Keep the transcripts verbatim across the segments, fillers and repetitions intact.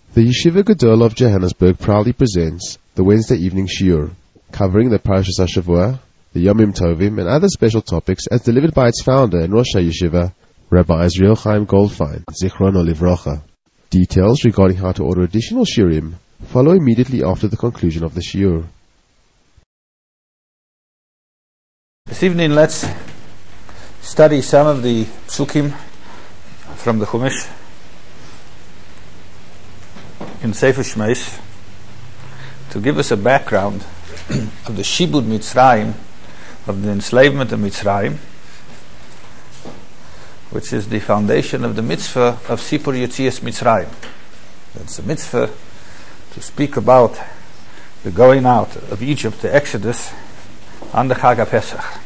The Yeshiva Gedol of Johannesburg proudly presents the Wednesday evening shiur, covering the Parashas HaShavua, the Yomim Tovim, and other special topics as delivered by its founder and Rosh HaYeshiva, Rabbi Israel Chaim Goldfein, Zichrono Livrocha. Details regarding how to order additional shiurim follow immediately after the conclusion of the shiur. This evening, let's study some of the psukim from the Chumash in Sefer Shmeis to give us a background of the Shibud Mitzrayim, of the enslavement of Mitzrayim, which is the foundation of the mitzvah of Sipur Yetzias Mitzrayim. It's a mitzvah to speak about the going out of Egypt, the Exodus, on the Chag HaPesach.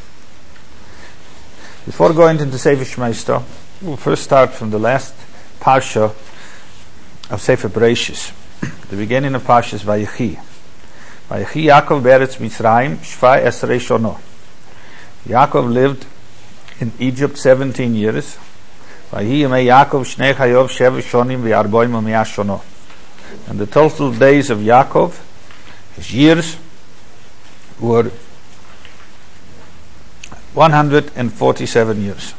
Before going into Sefer Shmeis, we'll first start from the last parsha of Sefer Bereshis, the beginning of Parshas Vayechi. Vayechi Yaakov be'eretz Mitzrayim shvai esrei shono. Yaakov lived in Egypt seventeen years. Vayehi yemei Yaakov shnei chayov sheva shonim v'arboim u'miyah shono. And the total days of Yaakov, his years, were one hundred forty-seven years.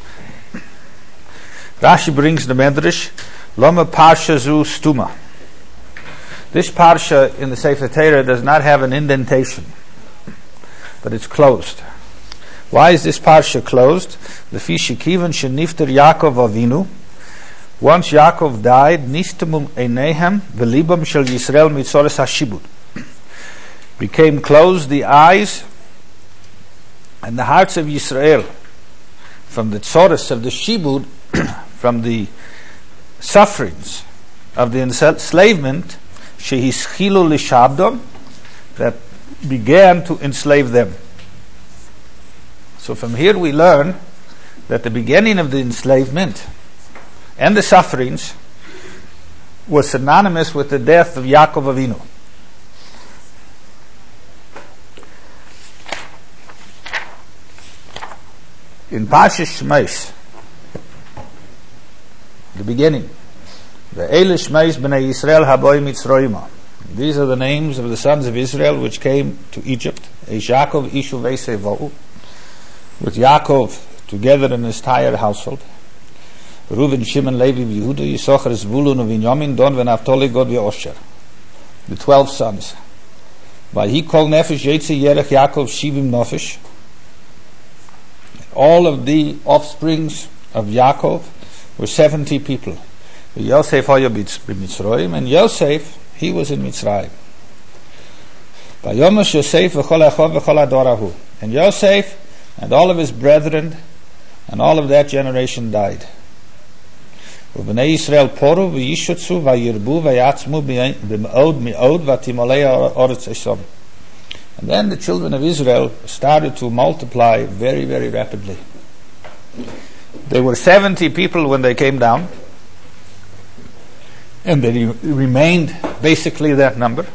Rashi brings the Medrash, Loma Parsha Zu Stuma. This Parsha in the Sefer Torah does not have an indentation, but it's closed. Why is this Parsha closed? The Fishikivan Shenifter Yaakov Avinu. Once Yaakov died, Nistamum Einehem Velibam Shel Yisrael Mitzoros HaShibud. Became closed the eyes and the hearts of Yisrael from the Tzoros of the Shibud, from the sufferings of the enslavement, shehischilu lishabdom, that began to enslave them. So from here we learn that the beginning of the enslavement and the sufferings was synonymous with the death of Yaakov Avinu. In Parshas Shmeis, the beginning, the Eile Shmeis b'nei Yisrael haboi Mitzrayim. These are the names of the sons of Israel which came to Egypt. Eish Yaakov ishu v'sevohu, with Yaakov together in his entire household. Reuven, Shimon, Levi, Yehuda, Yisachar, Zvulun, Vinyamin, Don, V'Naftali, Gad, V'Osher. The twelve sons. Vayhi kol nefesh yetzi yerech Yaakov shivim nefesh. All of the offsprings of Yaakov were seventy people. Yosef Mitzrayim, and Yosef, he was in Mitzrayim. Vayomash Yosef v'chol achov v'chol adorahu. And Yosef and all of his brethren and all of that generation died. V'bnei Yisrael poru v'yishutzu v'yirbu v'yatzmu b'me'od me'od v'timolei oretz esom. And then the children of Israel started to multiply very, very rapidly. There were seventy people when they came down, and they re- remained basically that number.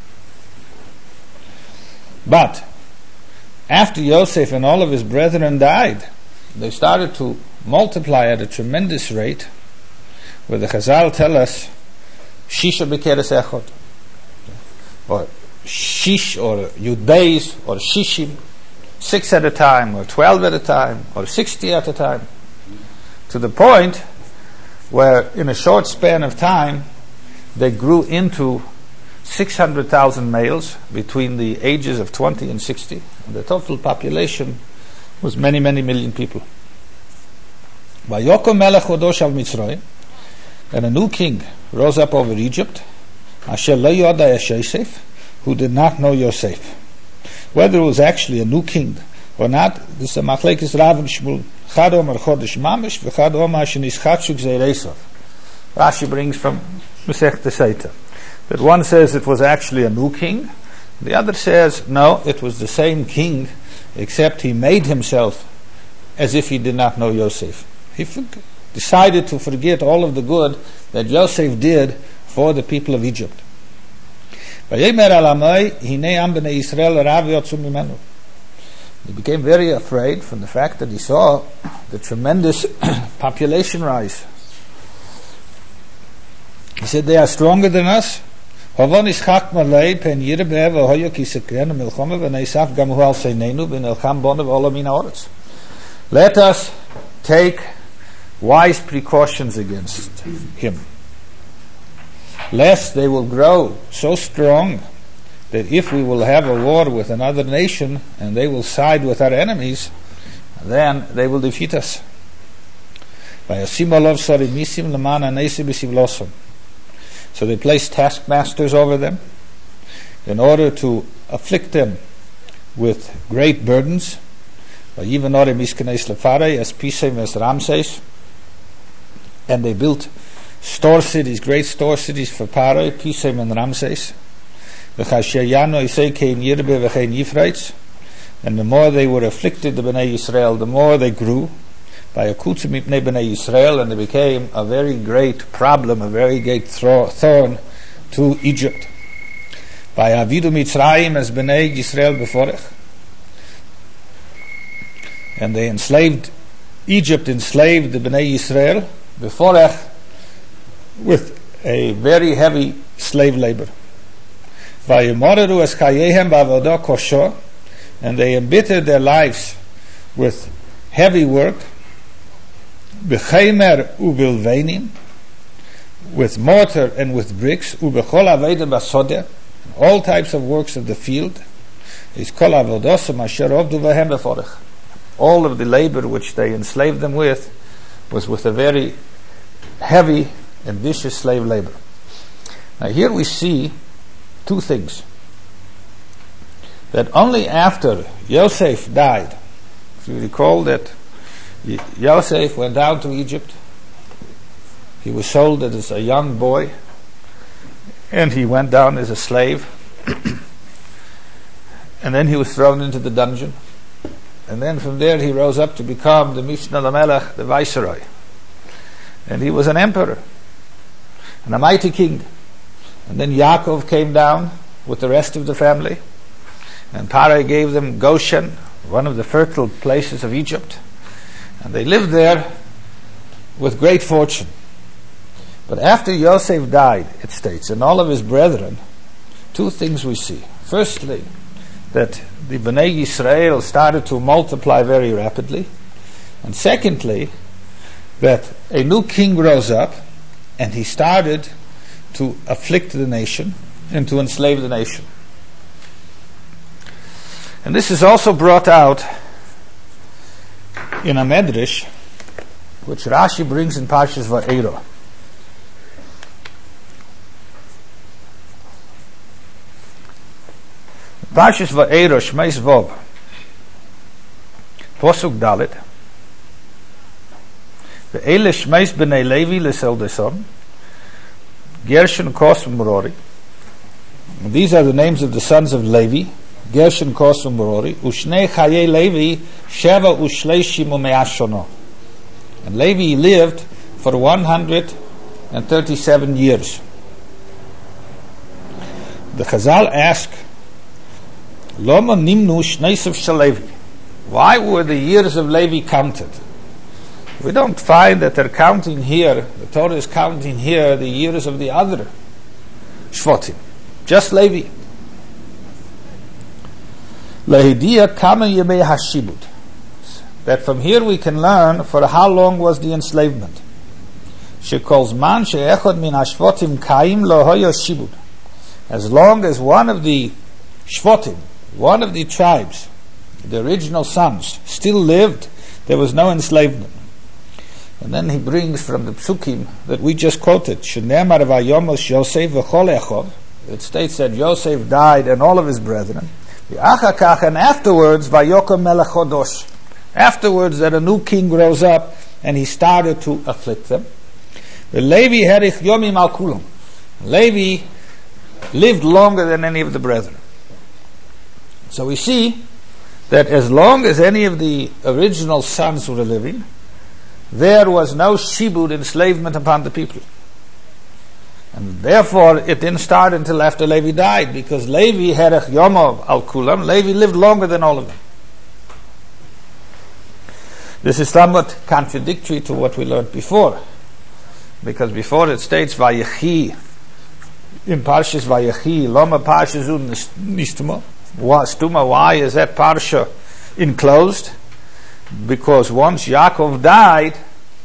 But after Yosef and all of his brethren died, they started to multiply at a tremendous rate, where the Chazal tell us, Shisha b'keres echod, or Shish, or Yud Beis, or Shishim, six at a time, or twelve at a time, or sixty at a time, to the point where in a short span of time they grew into six hundred thousand males between the ages of twenty and sixty, and the total population was many, many million people. Vayokom melech chodosh al Mitzrayim, and a new king rose up over Egypt, Asher lo yoda Yosef, who did not know Yosef. Whether it was actually a new king or not, this is a machlekes Rav and Shmuel. Chad omer chodesh mamish, v'chad omer shenischatshuk zeiresov. Rashi brings from Masechta Sotah that one says it was actually a new king, the other says no, it was the same king, except he made himself as if he did not know Yosef. He for- decided to forget all of the good that Yosef did for the people of Egypt. He became very afraid from the fact that he saw the tremendous population rise. He said, they are stronger than us. Let us take wise precautions against him, lest they will grow so strong that if we will have a war with another nation and they will side with our enemies, then they will defeat us. So they placed taskmasters over them in order to afflict them with great burdens. And they built store cities, great store cities for Parai, Pisem and Ramses. And the more they were afflicted, the Bnei Yisrael, the more they grew. By Akutzim Mipnei Bnei Yisrael, and they became a very great problem, a very great thorn to Egypt. By Avidu Mitzrayim as Bnei Yisrael Beforech. And they enslaved, Egypt enslaved the Bnei Yisrael Beforech with a very heavy slave labor. Vayemoreru es chayehem ba'avodah kosho, and they embittered their lives with heavy work. B'chaymer u'bilveinim, with mortar and with bricks. U'bechol aveda basodeh, all types of works of the field. Is kol avodosam asher ovdu v'hem beforech. All of the labor which they enslaved them with was with a very heavy and vicious slave labor. Now here we see two things. That only after Yosef died, if you recall that Yosef went down to Egypt, he was sold as a young boy, and he went down as a slave, and then he was thrown into the dungeon, and then from there he rose up to become the Mishnah Lamelech, the viceroy, and he was an emperor and a mighty king. And then Yaakov came down with the rest of the family, and Parai gave them Goshen, one of the fertile places of Egypt, and they lived there with great fortune. But after Yosef died, it states, and all of his brethren, two things we see. Firstly, that the Bnei Yisrael started to multiply very rapidly, and secondly, that a new king rose up, and he started to afflict the nation and to enslave the nation. And this is also brought out in a medrash which Rashi brings in Parshas Va'era. Parshas Va'era, Shmeis Vov, Posuk Dalet, Ve'ele Shmeis B'nei Levi L'Seldeson, Gershon, Kos, and Merori. These are the names of the sons of Levi, Gershon, Kos, and Merori. Ushnei Chaye Levi, Sheva Ushleishim U'me'ashono. And Levi lived for one hundred thirty-seven years. The Chazal ask, Loma Nimnu Shneisav Shalevi. Why were the years of Levi counted? We don't find that they're counting here, the Torah is counting here the years of the other Shvatim, just Levi. Lehidia Kama Yemei Hashibud. That from here we can learn for how long was the enslavement. She calls man she'echad min hashvatim kaim lo hoya shibud. As long as one of the Shvatim, one of the tribes, the original sons, still lived, there was no enslavement. And then he brings from the psukim that we just quoted, Shenemar vayomos Yosef v'chol echov. It states that Yosef died and all of his brethren. V'achakach, and afterwards vayokom melech chodosh. Afterwards, that a new king rose up and he started to afflict them. The Levi herich yomim al kulam. Levi lived longer than any of the brethren. So we see that as long as any of the original sons were living, there was no shibud, enslavement upon the people. And therefore it didn't start until after Levi died, because Levi herech yomov al kulam, Levi lived longer than all of them. This is somewhat contradictory to what we learned before, Because before it states Vayechi, in Parshas Vayechi, Loma Parsha Zu Nistuma. Stuma, why is that Parsha enclosed? Because once Yaakov died,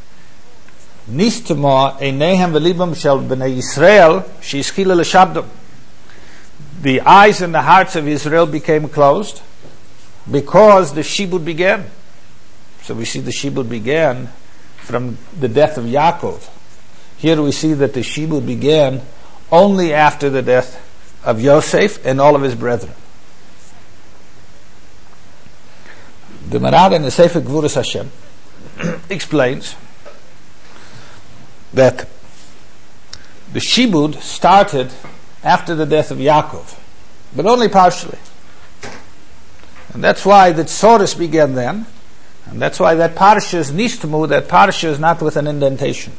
Nistuma Einehem Velibam Shel Bnei Yisrael Sheizchila L'Shabdom. The eyes and the hearts of Israel became closed because the Shibud began. So we see the Shibud began from the death of Yaakov. Here we see that the Shibud began only after the death of Yosef and all of his brethren. The Maharal in the Sefer Gvuras Hashem explains that the Shibud started after the death of Yaakov, but only partially. And that's why the Tzoros began then, and that's why that Parsha is Nistmu, that Parsha is not with an indentation.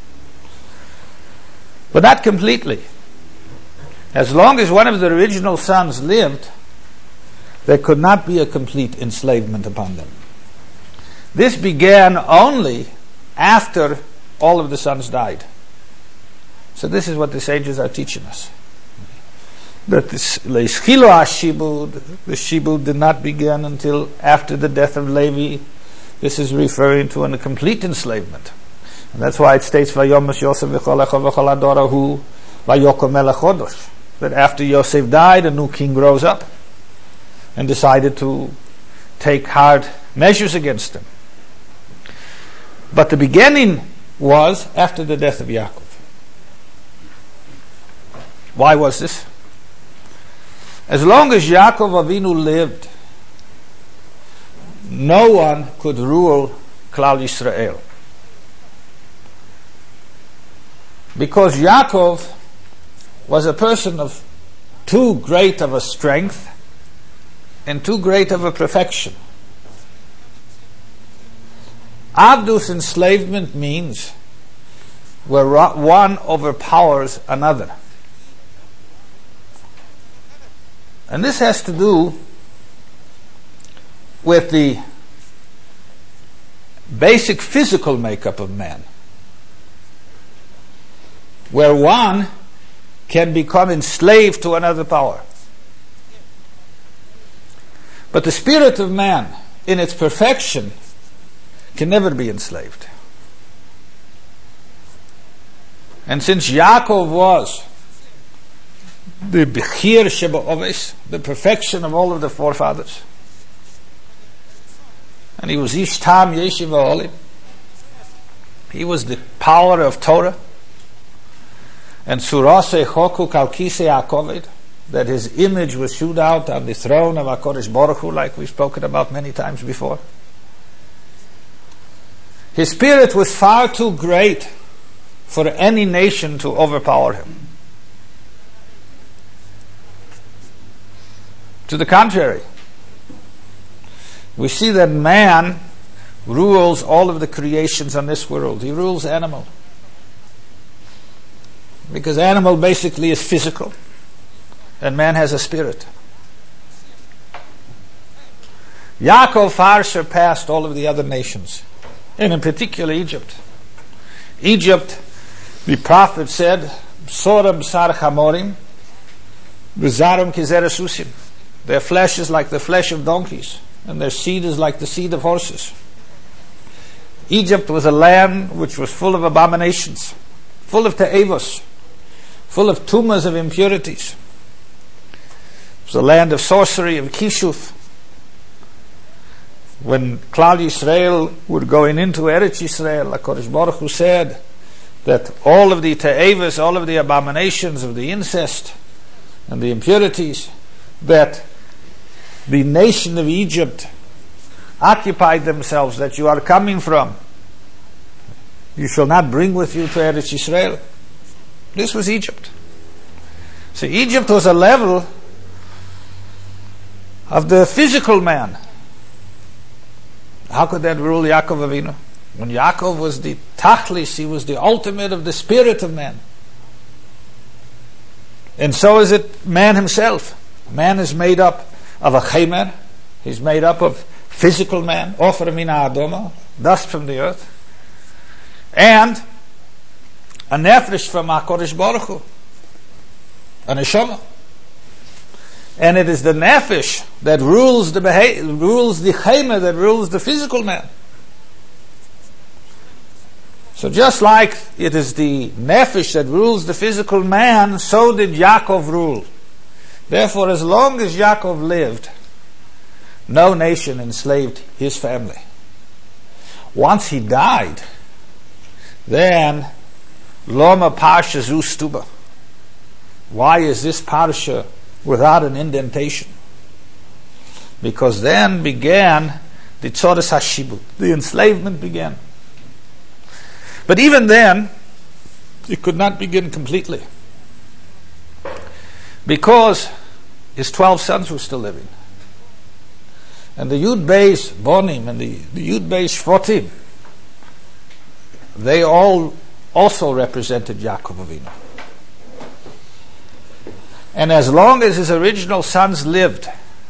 But not completely. As long as one of the original sons lived, there could not be a complete enslavement upon them. This began only after all of the sons died. So this is what the sages are teaching us. That this Leishchilo HaShibud, the Shibud did not begin until after the death of Levi. This is referring to a complete enslavement. And that's why it states Vayomesh Yosef v'cholecha v'chol adorahu vayokom melech chodosh. That after Yosef died, a new king rose up and decided to take hard measures against him. But the beginning was after the death of Yaakov. Why was this? As long as Yaakov Avinu lived, no one could rule Klal Yisrael. Because Yaakov was a person of too great of a strength and too great of a perfection. Avdus enslavement means where one overpowers another. And this has to do with the basic physical makeup of man, where one can become enslaved to another power. But the spirit of man, in its perfection, can never be enslaved. And since Yaakov was the Bechir Sheba'oves, the perfection of all of the forefathers, and he was Ishtam Yeshiva Olim, he was the power of Torah, and Surase Choku Kalkise Akovid, that his image was shewed out on the throne of HaKadosh Baruch Hu, like we've spoken about many times before. His spirit was far too great for any nation to overpower him. To the contrary, we see that man rules all of the creations on this world. He rules animal. Because animal basically is physical, and man has a spirit. Yaakov far surpassed all of the other nations, and in particular Egypt. Egypt, the prophet said, Soram sar chamorim, v'zarum kizer susim. Their flesh is like the flesh of donkeys, and their seed is like the seed of horses. Egypt was a land which was full of abominations, full of te'evos, full of tumas of impurities. It was a land of sorcery, of kishuf. When Klal Yisrael were going into Eretz Yisrael, HaKadosh Baruch Hu said that all of the te'evos, all of the abominations of the incest and the impurities that the nation of Egypt occupied themselves, that you are coming from, you shall not bring with you to Eretz Yisrael. This was Egypt. So Egypt was a level of the physical man. How could that rule Yaakov Avinu? When Yaakov was the Tachlis, he was the ultimate of the spirit of man. And so is it man himself. Man is made up of a chemer. He's made up of physical man, ofer mina adoma, dust from the earth. And a nefesh from HaKadosh Baruch Hu, a neshama. And it is the nefesh that rules the behavior, rules the chema, that rules the physical man. So just like it is the nefesh that rules the physical man, so did Yaakov rule. Therefore, as long as Yaakov lived, no nation enslaved his family. Once he died, then Loma Parsha Zu Stuba. Why is this parsha without an indentation? Because then began the Tzoras HaShibud. The enslavement began. But even then, it could not begin completely. Because his twelve sons were still living. And the Yud Beis Bonim and the, the Yud Beis Shvotim, they all also represented Yaakov Avinu. And as long as his original sons lived,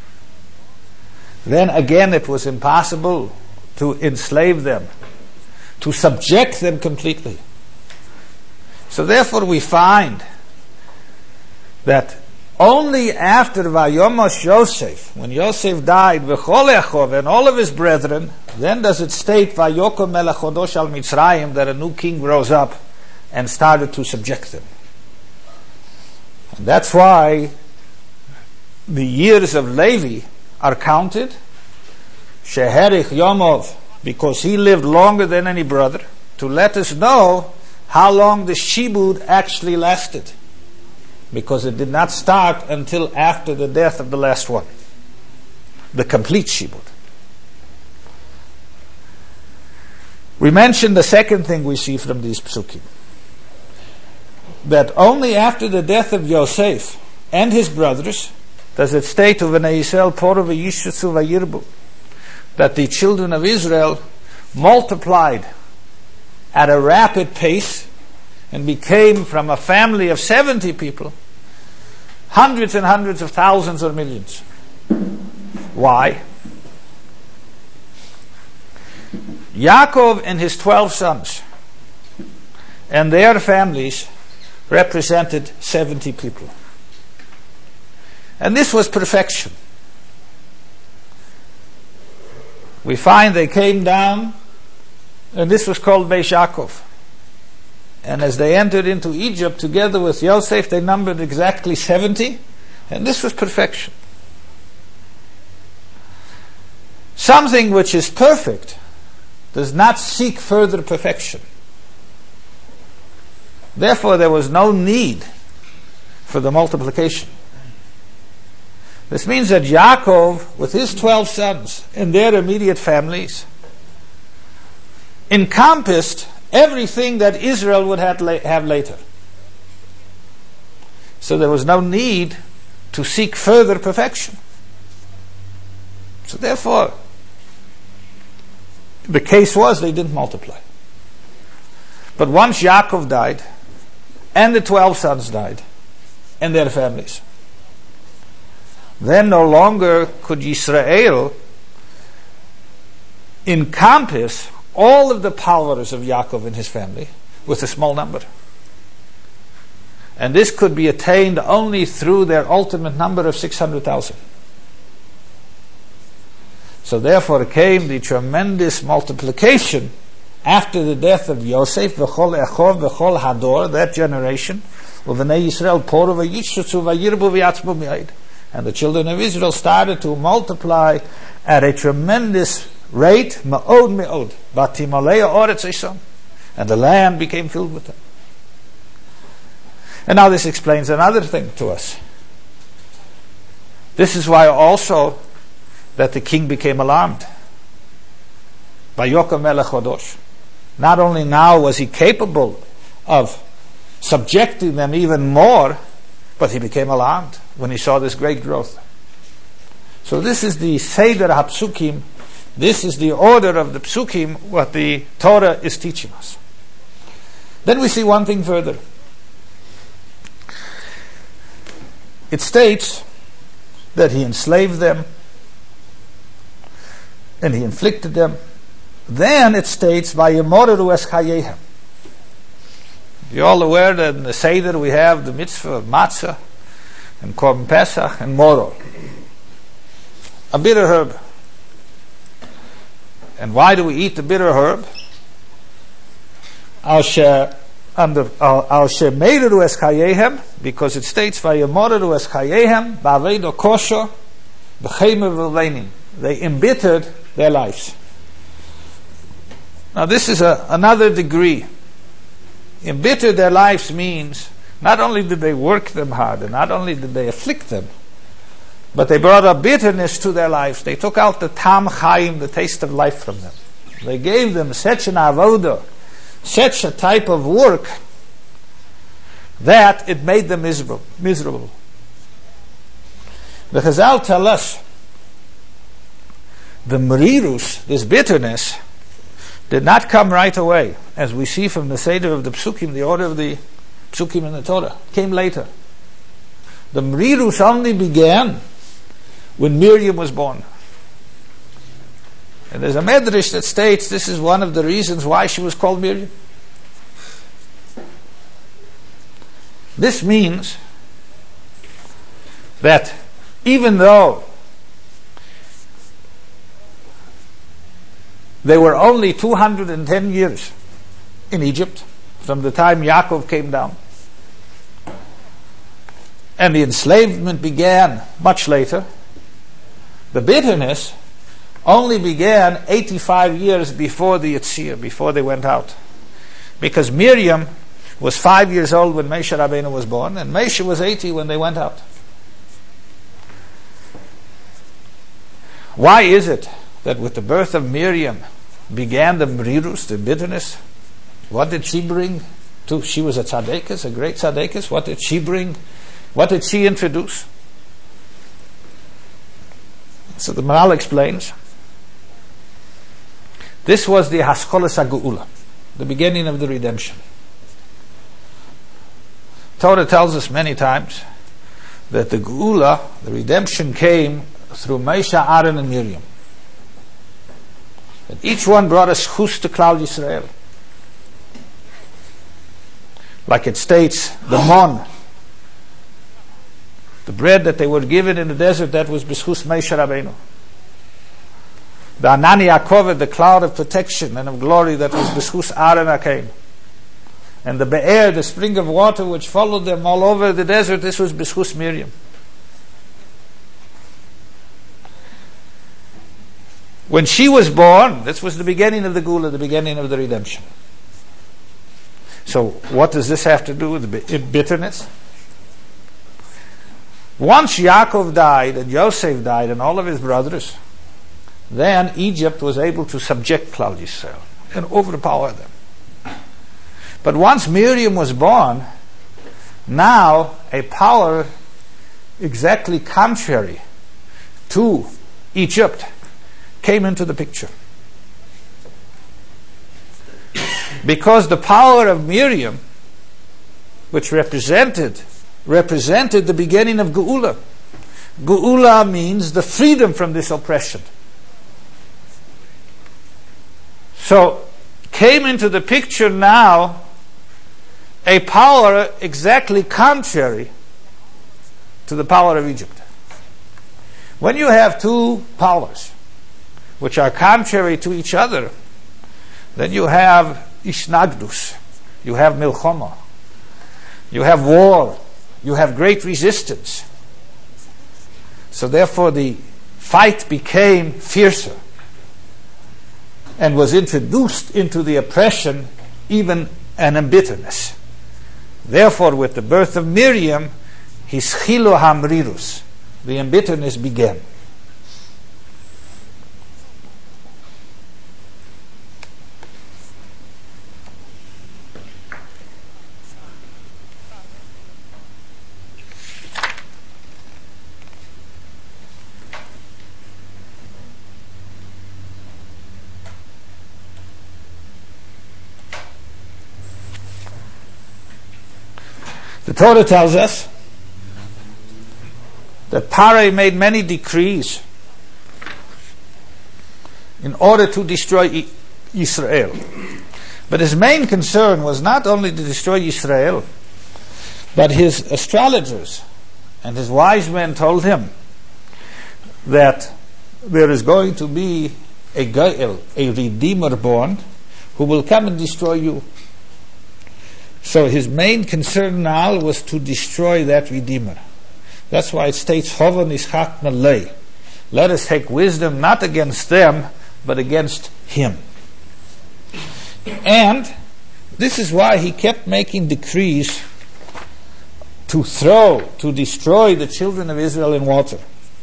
then again it was impossible to enslave them, to subject them completely. So therefore we find that only after Vayomosh Yosef, when Yosef died, V'chol Echov, and all of his brethren, then does it state Vayokom Melech Chodosh al Mitzrayim, that a new king rose up and started to subject them. And that's why the years of Levi are counted, Sheherich Yomov, because he lived longer than any brother, to let us know how long the Shibud actually lasted. Because it did not start until after the death of the last one. The complete Shibud. We mentioned the second thing we see from these psukim. That only after the death of Yosef and his brothers does it state of Bnei Yisrael Poru v'yishutzu v'yirbu, that the children of Israel multiplied at a rapid pace and became from a family of seventy people hundreds and hundreds of thousands or millions. Why? Yaakov and his twelve sons and their families represented seventy people. And this was perfection. We find they came down, and this was called Beis Yaakov. And as they entered into Egypt together with Yosef, they numbered exactly seventy, and this was perfection. Something which is perfect does not seek further perfection. Therefore, there was no need for the multiplication. This means that Yaakov, with his twelve sons and their immediate families, encompassed everything that Israel would have, la- have later. So there was no need to seek further perfection. So therefore, the case was they didn't multiply. But once Yaakov died, and the twelve sons died, and their families, then no longer could Yisrael encompass all of the powers of Yaakov and his family with a small number. And this could be attained only through their ultimate number of six hundred thousand. So therefore came the tremendous multiplication after the death of Yosef, v'chol echov, v'chol hador, that generation, v'nei Yisrael poru v'yishutzu v'yirbu v'yatzbu mi'ayid. And the children of Israel started to multiply at a tremendous rate, ma'od me'od, v'timalei ha'oretz eisham, and the land became filled with them. And now this explains another thing to us. This is why also that the king became alarmed. Vayokom melech chodosh. Not only now was he capable of subjecting them even more, but he became alarmed when he saw this great growth. So this is the Seder HaPsukim, this is the order of the Psukim, what the Torah is teaching us. Then we see one thing further. It states that he enslaved them and he inflicted them. Then it states, Vayemoreru es chayehem. You're all aware that in the Seder we have the mitzvah of matzah and Korban Pesach and Moror, a bitter herb. And why do we eat the bitter herb? Al she under al she meiru es chayehem, because it states vayemoreru es chayehem ba'aveido kosher b'cheimer v'leinim. They embittered their lives. Now this is a, another degree. Embittered their lives means not only did they work them hard, and not only did they afflict them, but they brought a bitterness to their lives. They took out the tam chaim, the taste of life, from them. They gave them such an avodah, such a type of work, that it made them miserable. miserable. The Chazal tell us the merirus, this bitterness, did not come right away, as we see from the Seder of the Psukim, the order of the Psukim in the Torah. It came later. The merirus only began when Miriam was born. And there's a medrash that states this is one of the reasons why she was called Miriam. This means that even though they were only two hundred ten years in Egypt from the time Yaakov came down, and the enslavement began much later, the bitterness only began eighty-five years before the Yetzirah, before they went out. Because Miriam was five years old when Moshe Rabbeinu was born, and Moshe was eighty when they went out. Why is it that with the birth of Miriam began the merirus, the bitterness? What did she bring to? She was a tzaddikus, a great tzaddikus. What did she bring? What did she introduce? So the Maral explains, this was the Haskolas HaGeula, the beginning of the redemption. Torah tells us many times that the Geula, the redemption, came through Moshe, Aaron, and Miriam. That each one brought a schus to Klal Yisrael. Like it states, the mon, the bread that they were given in the desert, that was b'schus Moshe Rabbeinu. The Anani HaKoved, the cloud of protection and of glory, that was b'schus Aaron HaKeim. And the Be'er, the spring of water which followed them all over the desert, this was b'schus Miriam. When she was born, this was the beginning of the Geula, the beginning of the redemption. So what does this have to do with bitterness? Once Yaakov died and Yosef died and all of his brothers, then Egypt was able to subject Klal Yisrael and overpower them. But once Miriam was born, now a power exactly contrary to Egypt came into the picture. Because the power of Miriam, which represented represented the beginning of Geula. Geula means the freedom from this oppression. So came into the picture now a power exactly contrary to the power of Egypt. When you have two powers which are contrary to each other, then you have ishnagdus, you have milchama, you have war, you have great resistance. So therefore the fight became fiercer and was introduced into the oppression even an embitterness. Therefore, with the birth of Miriam, hischilo hamrirus, the embitterness began. The Torah tells us that Parah made many decrees in order to destroy Israel. But his main concern was not only to destroy Israel, but his astrologers and his wise men told him that there is going to be a Goel, a Redeemer born, who will come and destroy you. So his main concern now was to destroy that Redeemer. That's why it states, Hova Nishak Malay. Let us take wisdom not against them, but against him. And this is why he kept making decrees to throw, to destroy the children of Israel in water.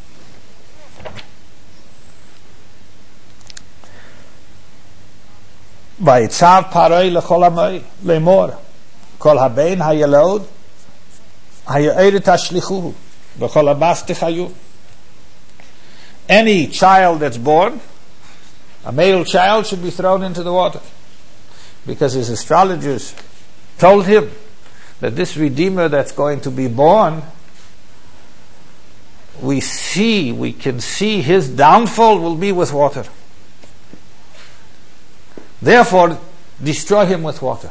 Vayitzav Paroi lechol hamoi lemor kol habein hayelod hayeret hashlichuhu v'chol habas techayu. Any child that's born, a male child, should be thrown into the water, because his astrologers told him that this Redeemer that's going to be born, we see, we can see his downfall will be with water. Therefore, destroy him with water.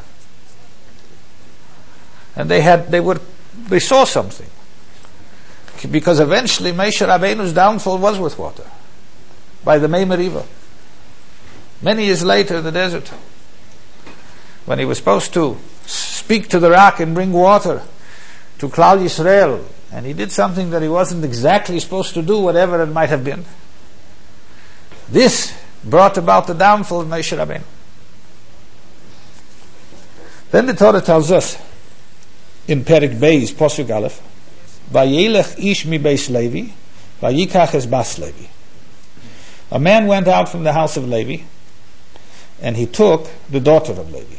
And they had, they were, they saw something, because eventually Moshe Rabbeinu's downfall was with water, by the Mei Meriva. Many years later in the desert, when he was supposed to speak to the rock and bring water to Klal Yisrael, and he did something that he wasn't exactly supposed to do, whatever it might have been. This brought about the downfall of Moshe Rabbeinu. Then the Torah tells us in Perek Beis, Posuk Aleph, Vayelech ish mi beis Levi, vayikach es bas Levi. A man went out from the house of Levi, and he took the daughter of Levi.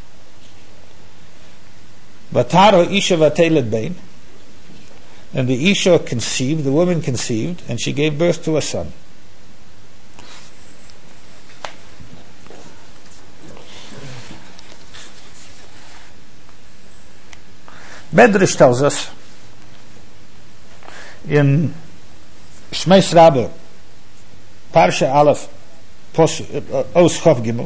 Vataro isha vatelet bein, and the isha conceived, the woman conceived, and she gave birth to a son. Medrash tells us in Shmeis Rabbah, Parsha Aleph, Os Chav Gimel,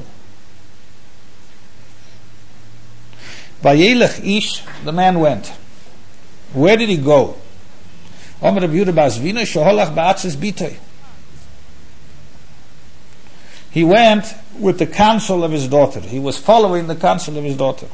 Vayelech ish, the man went. Where did he go? Omer Rabbi Yehuda Bas Vina sheholach ba'atzis bitoi. He went with the counsel of his daughter. He was following the counsel of his daughter.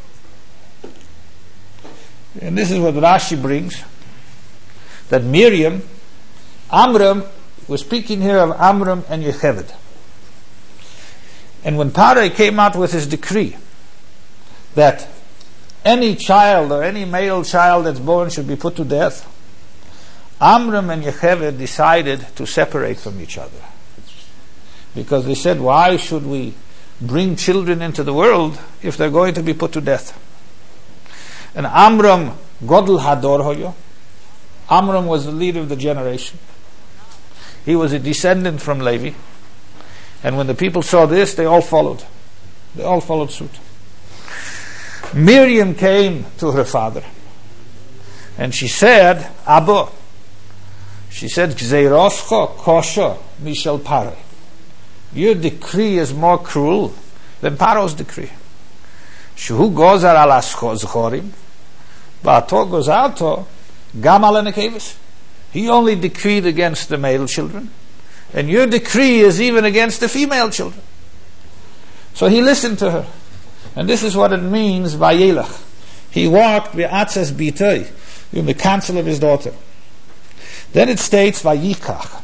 And this is what Rashi brings, that Miriam, Amram, we're speaking here of Amram and Yocheved. And when Paroi came out with his decree that any child or any male child that's born should be put to death, Amram and Yocheved decided to separate from each other. Because they said, why should we bring children into the world if they're going to be put to death? And Amram Godel Hador Hoyo. Amram was the leader of the generation. He was a descendant from Levi. And when the people saw this, they all followed. They all followed suit. Miriam came to her father, and she said, Abba, she said, Gzeiroscha kosher mishel Paroi. Your decree is more cruel than Paro's decree. Shu gozar al aschorim, va'ato gozarto gam al nekevis. He only decreed against the male children, and your decree is even against the female children. So he listened to her, and this is what it means. Vayelach, he walked be'atzes bitoi, in the counsel of his daughter. Then it states vayikach.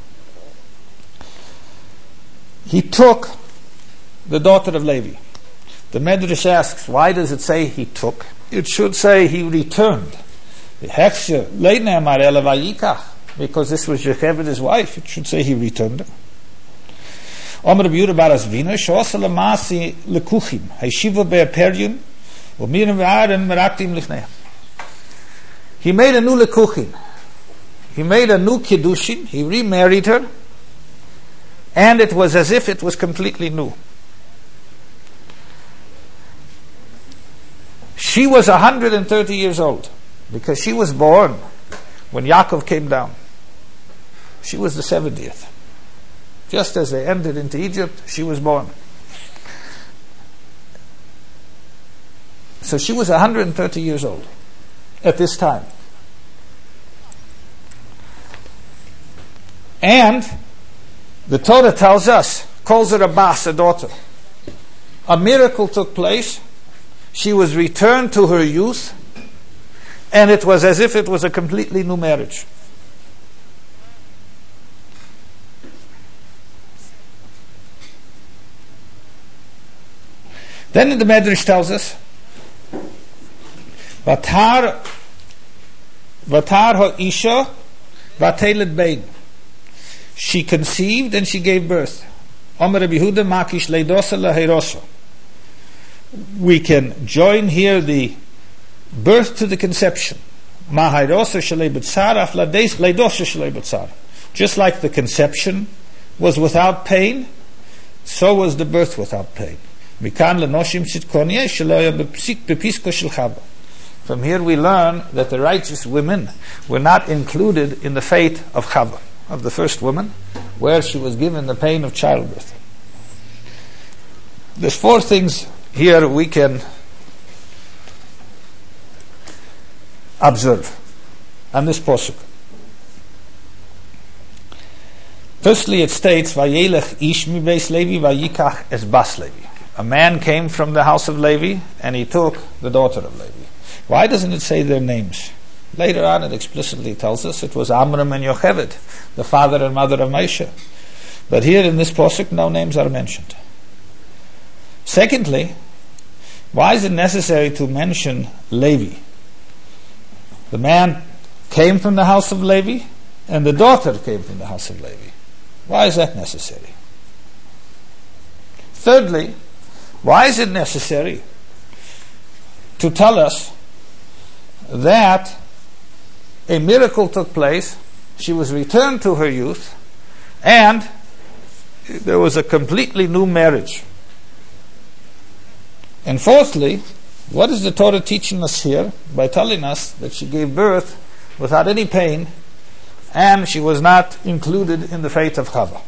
He took the daughter of Levi. The Medrash asks, why does it say he took? It should say he returned. Because this was Yocheved, his wife. It should say he returned her. Omer Rabbi Yehuda Bar Azvina, she'osa lemasi lekuchim, hayshiva be'aperyun, u'mirim ve'aren meraktim lifnei. He made a new lekuchim. He made a new kiddushin. He remarried her, and it was as if it was completely new. She was one hundred thirty years old, because she was born when Yaakov came down. She was the seventieth. Just as they entered into Egypt, she was born. So she was one hundred thirty years old at this time. And the Torah tells us, calls her a bas, a daughter. A miracle took place. She was returned to her youth, and it was as if it was a completely new marriage. Then the Medrash tells us, Vatar Vatar ha'isha vatelet bein. She conceived and she gave birth. Omer Rabbi Yehuda makish leidosa laheirosa. We can join here the birth to the conception. Mahairosa shalei b'tzara af leidosa shalei b'tzara. Just like the conception was without pain, so was the birth without pain. Mikan lenoshim sitkonye shelo bepisko shel Chava. From here we learn that the righteous women were not included in the fate of Chava, of the first woman, where she was given the pain of childbirth. There's four things here we can observe on this posuk. Firstly, it states, "Vayelech ish mi beis Levi vayikach es bas Levi." A man came from the house of Levi and he took the daughter of Levi. Why doesn't it say their names? Later on, it explicitly tells us it was Amram and Yocheved, the father and mother of Moshe. But here in this posuk, no names are mentioned. Secondly, why is it necessary to mention Levi? The man came from the house of Levi, and the daughter came from the house of Levi. Why is that necessary? Thirdly, why is it necessary to tell us that a miracle took place, she was returned to her youth, and there was a completely new marriage? And fourthly, what is the Torah teaching us here by telling us that she gave birth without any pain and she was not included in the fate of Chava?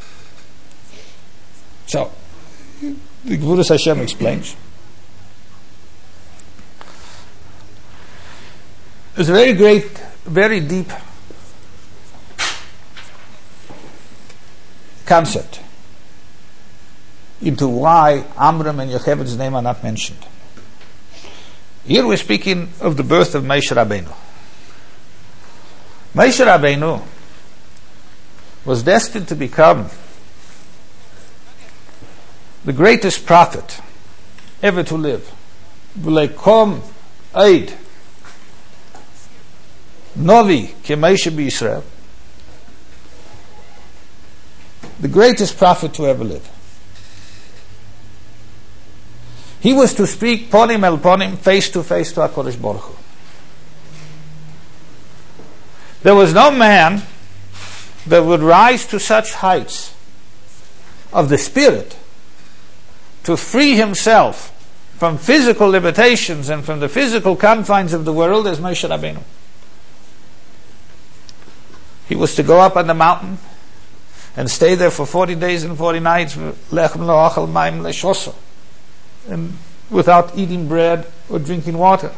So, the Gvuras Hashem explains. There's a very great, very deep concept into why Amram and Yocheved's name are not mentioned. Here we're speaking of the birth of Moshe Rabbeinu. Moshe Rabbeinu was destined to become the greatest prophet ever to live. V'leikom Eid Novi ke Moshe b'Yisrael. The greatest prophet to ever live. He was to speak ponim el ponim, face to face to HaKadosh Baruch Hu. There was no man that would rise to such heights of the spirit to free himself from physical limitations and from the physical confines of the world as Moshe Rabbeinu. He was to go up on the mountain and stay there for forty days and forty nights, lechem lo achal mayim leshoso, and without eating bread or drinking water.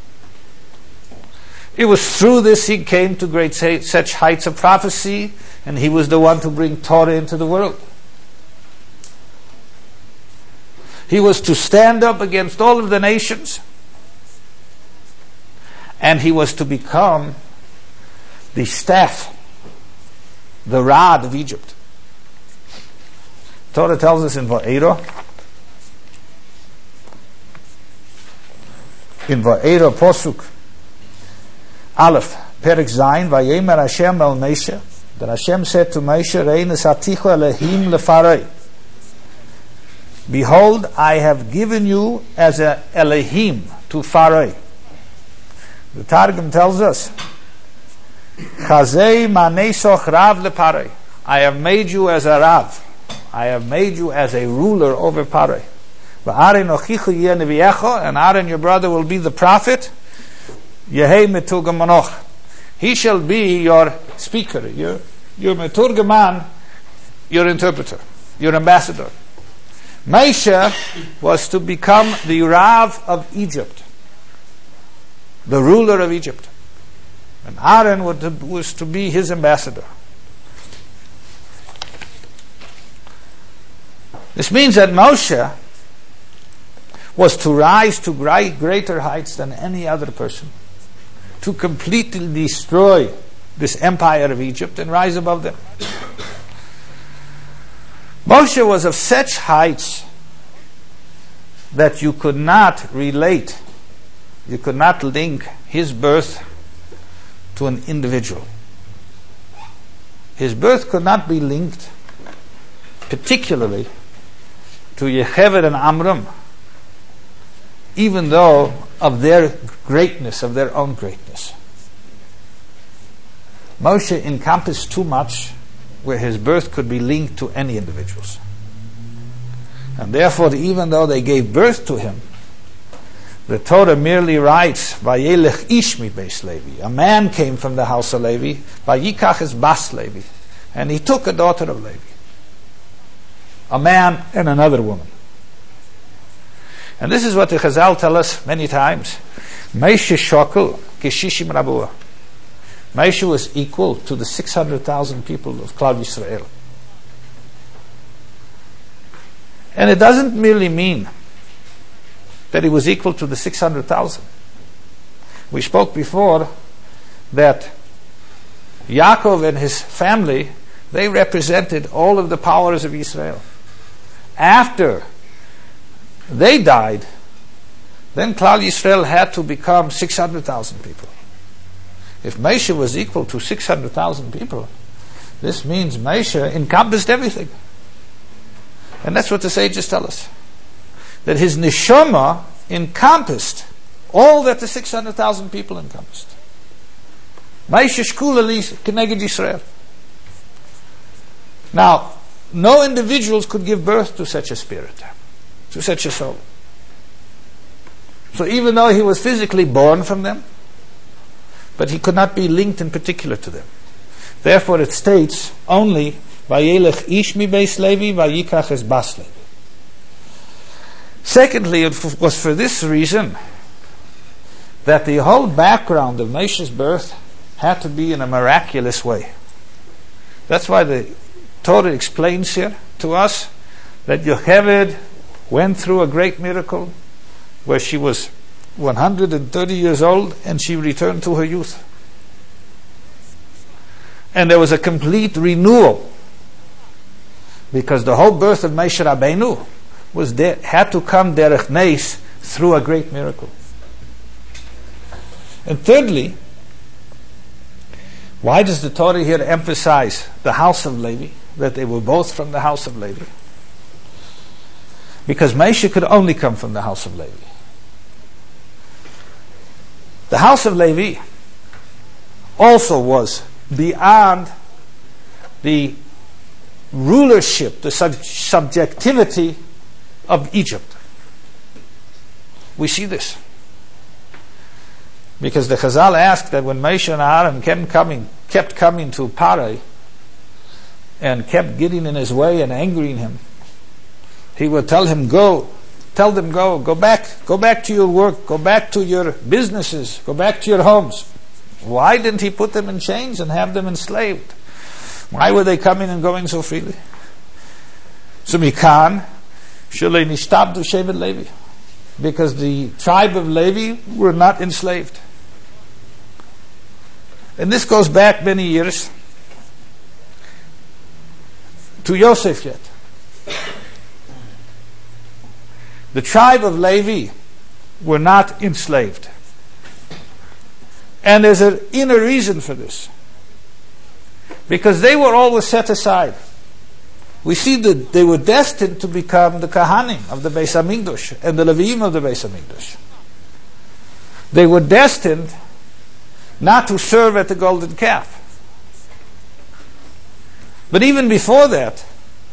It was through this he came to great such heights of prophecy, and he was the one to bring Torah into the world. He was to stand up against all of the nations, and he was to become the staff, the rod of Egypt. Torah tells us in Va'era, in Va'era Posuk Aleph, Perek Zayin, Vayemer Hashem el Moshe, that Hashem said to Moshe, Rei nesaticho Elohim lefarei. Behold, I have given you as a Elohim to Pharaoh. The Targum tells us, Chazei manesoch Rav leParei. I have made you as a Rav. I have made you as a ruler over Parei. V'Aaron ochichu yeh neviecho, and Aaron your brother will be the prophet. Yehei meturgamanoch. He shall be your speaker, your your meturgaman, your interpreter, your ambassador. Moshe was to become the Rav of Egypt, the ruler of Egypt. And Aaron was to be his ambassador. This means that Moshe was to rise to greater heights than any other person, to completely destroy this empire of Egypt and rise above them. Moshe was of such heights that you could not relate, you could not link his birth to an individual. His birth could not be linked particularly to Yocheved and Amram, even though of their greatness, of their own greatness. Moshe encompassed too much where his birth could be linked to any individuals. And therefore, even though they gave birth to him, the Torah merely writes, Vayelech ish mi beis Levi. A man came from the house of Levi, Vayikach es bas Levi. And he took a daughter of Levi. A man and another woman. And this is what the Chazal tell us many times. Moshe shokel keshishim rabua. Moshe was equal to the six hundred thousand people of Klal Yisrael. And it doesn't merely mean that he was equal to the six hundred thousand. We spoke before that Yaakov and his family, they represented all of the powers of Israel. After they died, then Klal Yisrael had to become six hundred thousand people. If Moshe was equal to six hundred thousand people, this means Moshe encompassed everything. And that's what the sages tell us. That his neshama encompassed all that the six hundred thousand people encompassed. Moshe shkula li keneged Yisrael. Now, no individuals could give birth to such a spirit, to such a soul. So even though he was physically born from them, but he could not be linked in particular to them. Therefore it states only, Vayelech ish mi beis Levi, Vayikach es bas Levi. Secondly, it was for this reason that the whole background of Moshe's birth had to be in a miraculous way. That's why the Torah explains here to us that Yocheved went through a great miracle where she was one hundred thirty years old and she returned to her youth. And there was a complete renewal, because the whole birth of Moshe Rabbeinu was there, had to come derech neis, through a great miracle. And thirdly, why does the Torah here emphasize the house of Levi, that they were both from the house of Levi? Because Moshe could only come from the house of Levi. The house of Levi also was beyond the rulership, the sub- subjectivity of Egypt. We see this. Because the Chazal asked that when Moshe and Aaron kept coming, kept coming to Parai and kept getting in his way and angering him, he would tell him, go, tell them go, go back, go back to your work, go back to your businesses, go back to your homes. Why didn't he put them in chains and have them enslaved? Why were they coming and going so freely? So Mikan, Shalei Nishtabdu Shevet Levi, because the tribe of Levi were not enslaved. And this goes back many years to Yosef yet. The tribe of Levi were not enslaved. And there's an inner reason for this. Because they were always set aside. We see that they were destined to become the Kahanim of the Beis HaMikdash and the Levim of the Beis HaMikdash. They were destined not to serve at the golden calf. But even before that,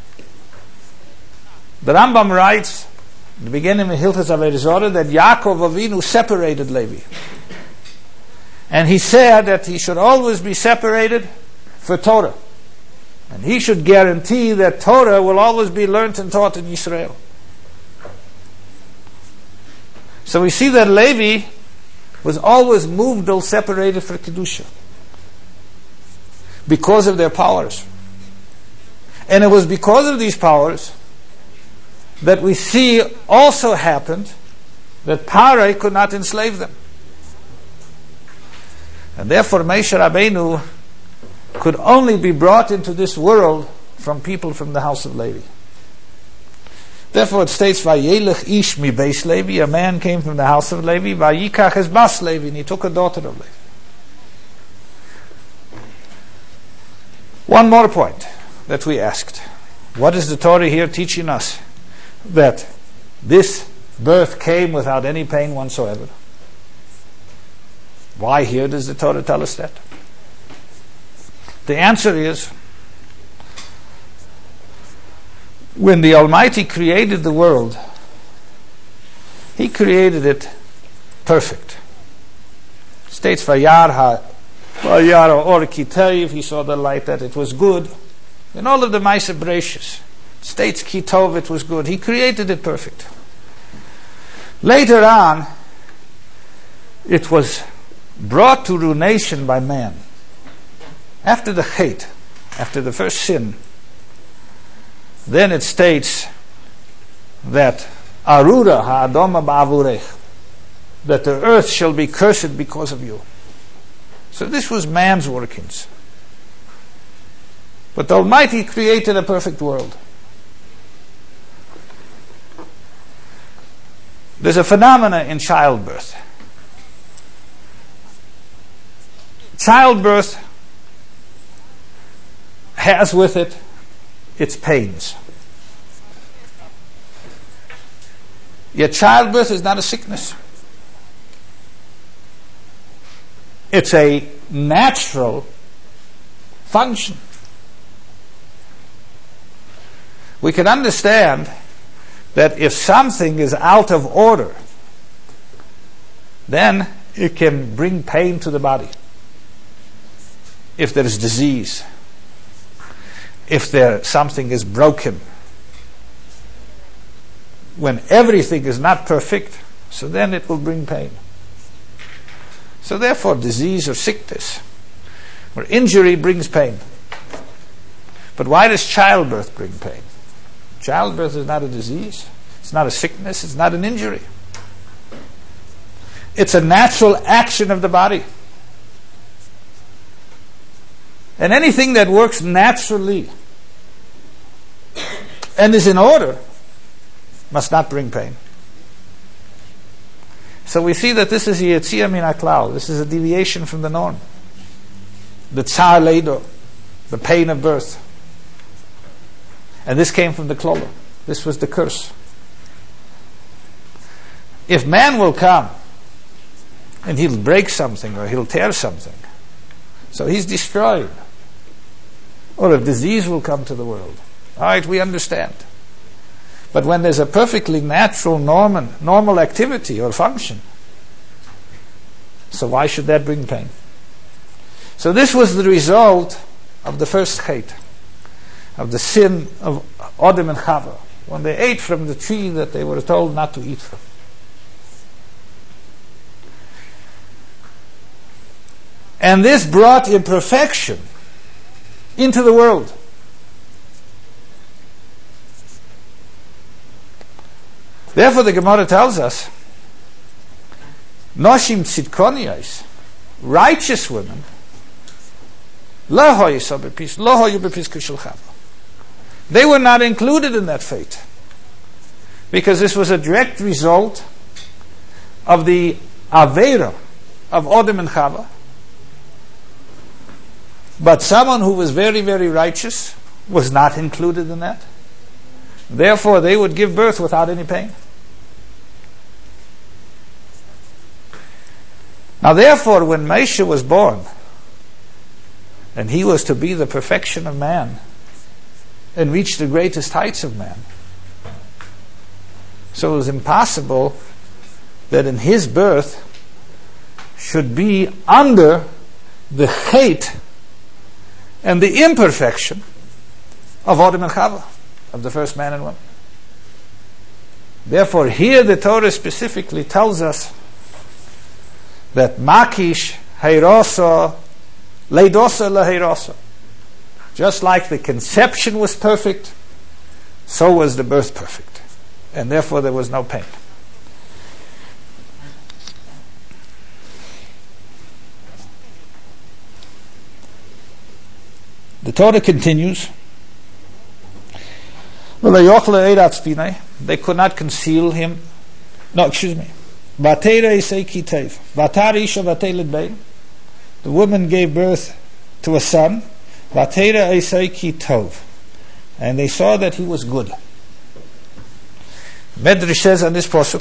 the Rambam writes in the beginning of Hilchos Avodah Zarah that Yaakov Avinu separated Levi. And he said that he should always be separated for Torah. And he should guarantee that Torah will always be learnt and taught in Israel. So we see that Levi was always moved or separated for Kedusha because of their powers. And it was because of these powers that we see also happened that Parai could not enslave them. And therefore Moshe Rabbeinu could only be brought into this world from people from the house of Levi. Therefore it states, Vayelech ish mi beis Levi, a man came from the house of Levi, Vayikach es bas Levi, and he took a daughter of Levi. One more point that we asked. What is the Torah here teaching us? That this birth came without any pain whatsoever. Why here does the Torah tell us that? The answer is, when the Almighty created the world, He created it perfect. It states, Vayar ha Vayar or kitayv, He saw the light that it was good. In all of the Ma'aseh Bereishis, it states kitov, it was good. He created it perfect. Later on, it was brought to ruination by man. After the Chet, after the first sin, then it states that Arura ha'adoma ba'avurech, that the earth shall be cursed because of you. So this was man's workings. But the Almighty created a perfect world. There's a phenomena in childbirth. Childbirth has with it its pains. Yet childbirth is not a sickness. It's a natural function. We can understand that if something is out of order, then it can bring pain to the body. If there is disease, if there something is broken, when everything is not perfect, so then it will bring pain. So therefore disease or sickness or injury brings pain. But why does childbirth bring pain? Childbirth is not a disease, it's not a sickness, it's not an injury. It's a natural action of the body. And anything that works naturally and is in order must not bring pain. So we see that this is Yetzia min haklal. This is a deviation from the norm. The tsar leido, the pain of birth. And this came from the klolo. This was the curse. If man will come and he'll break something or he'll tear something, so he's destroyed. Or a disease will come to the world. All right, we understand. But when there's a perfectly natural normal, normal activity or function, so why should that bring pain? So this was the result of the first Chet, of the sin of Adam and Chava, when they ate from the tree that they were told not to eat from. And this brought imperfection into the world. Therefore the Gemara tells us, Noshim tzidkoniyos, righteous women, lo hoyu bepis, lo hoyu bepis kishel Chava. They were not included in that fate, because this was a direct result of the Aveira of Adam and Chava. But someone who was very, very righteous was not included in that. Therefore, they would give birth without any pain. Now, therefore, when Moshe was born, and he was to be the perfection of man, and reach the greatest heights of man, so it was impossible that in his birth should be under the hate and the imperfection of Adam and Chava, of the first man and woman. Therefore, here the Torah specifically tells us that Makish Heirosa Leidosa Laheirosa. Just like the conception was perfect, so was the birth perfect. And therefore there was no pain. The Torah continues. They could not conceal him. No, excuse me. The woman gave birth to a son. And they saw that he was good. Medrash says on this pasuk,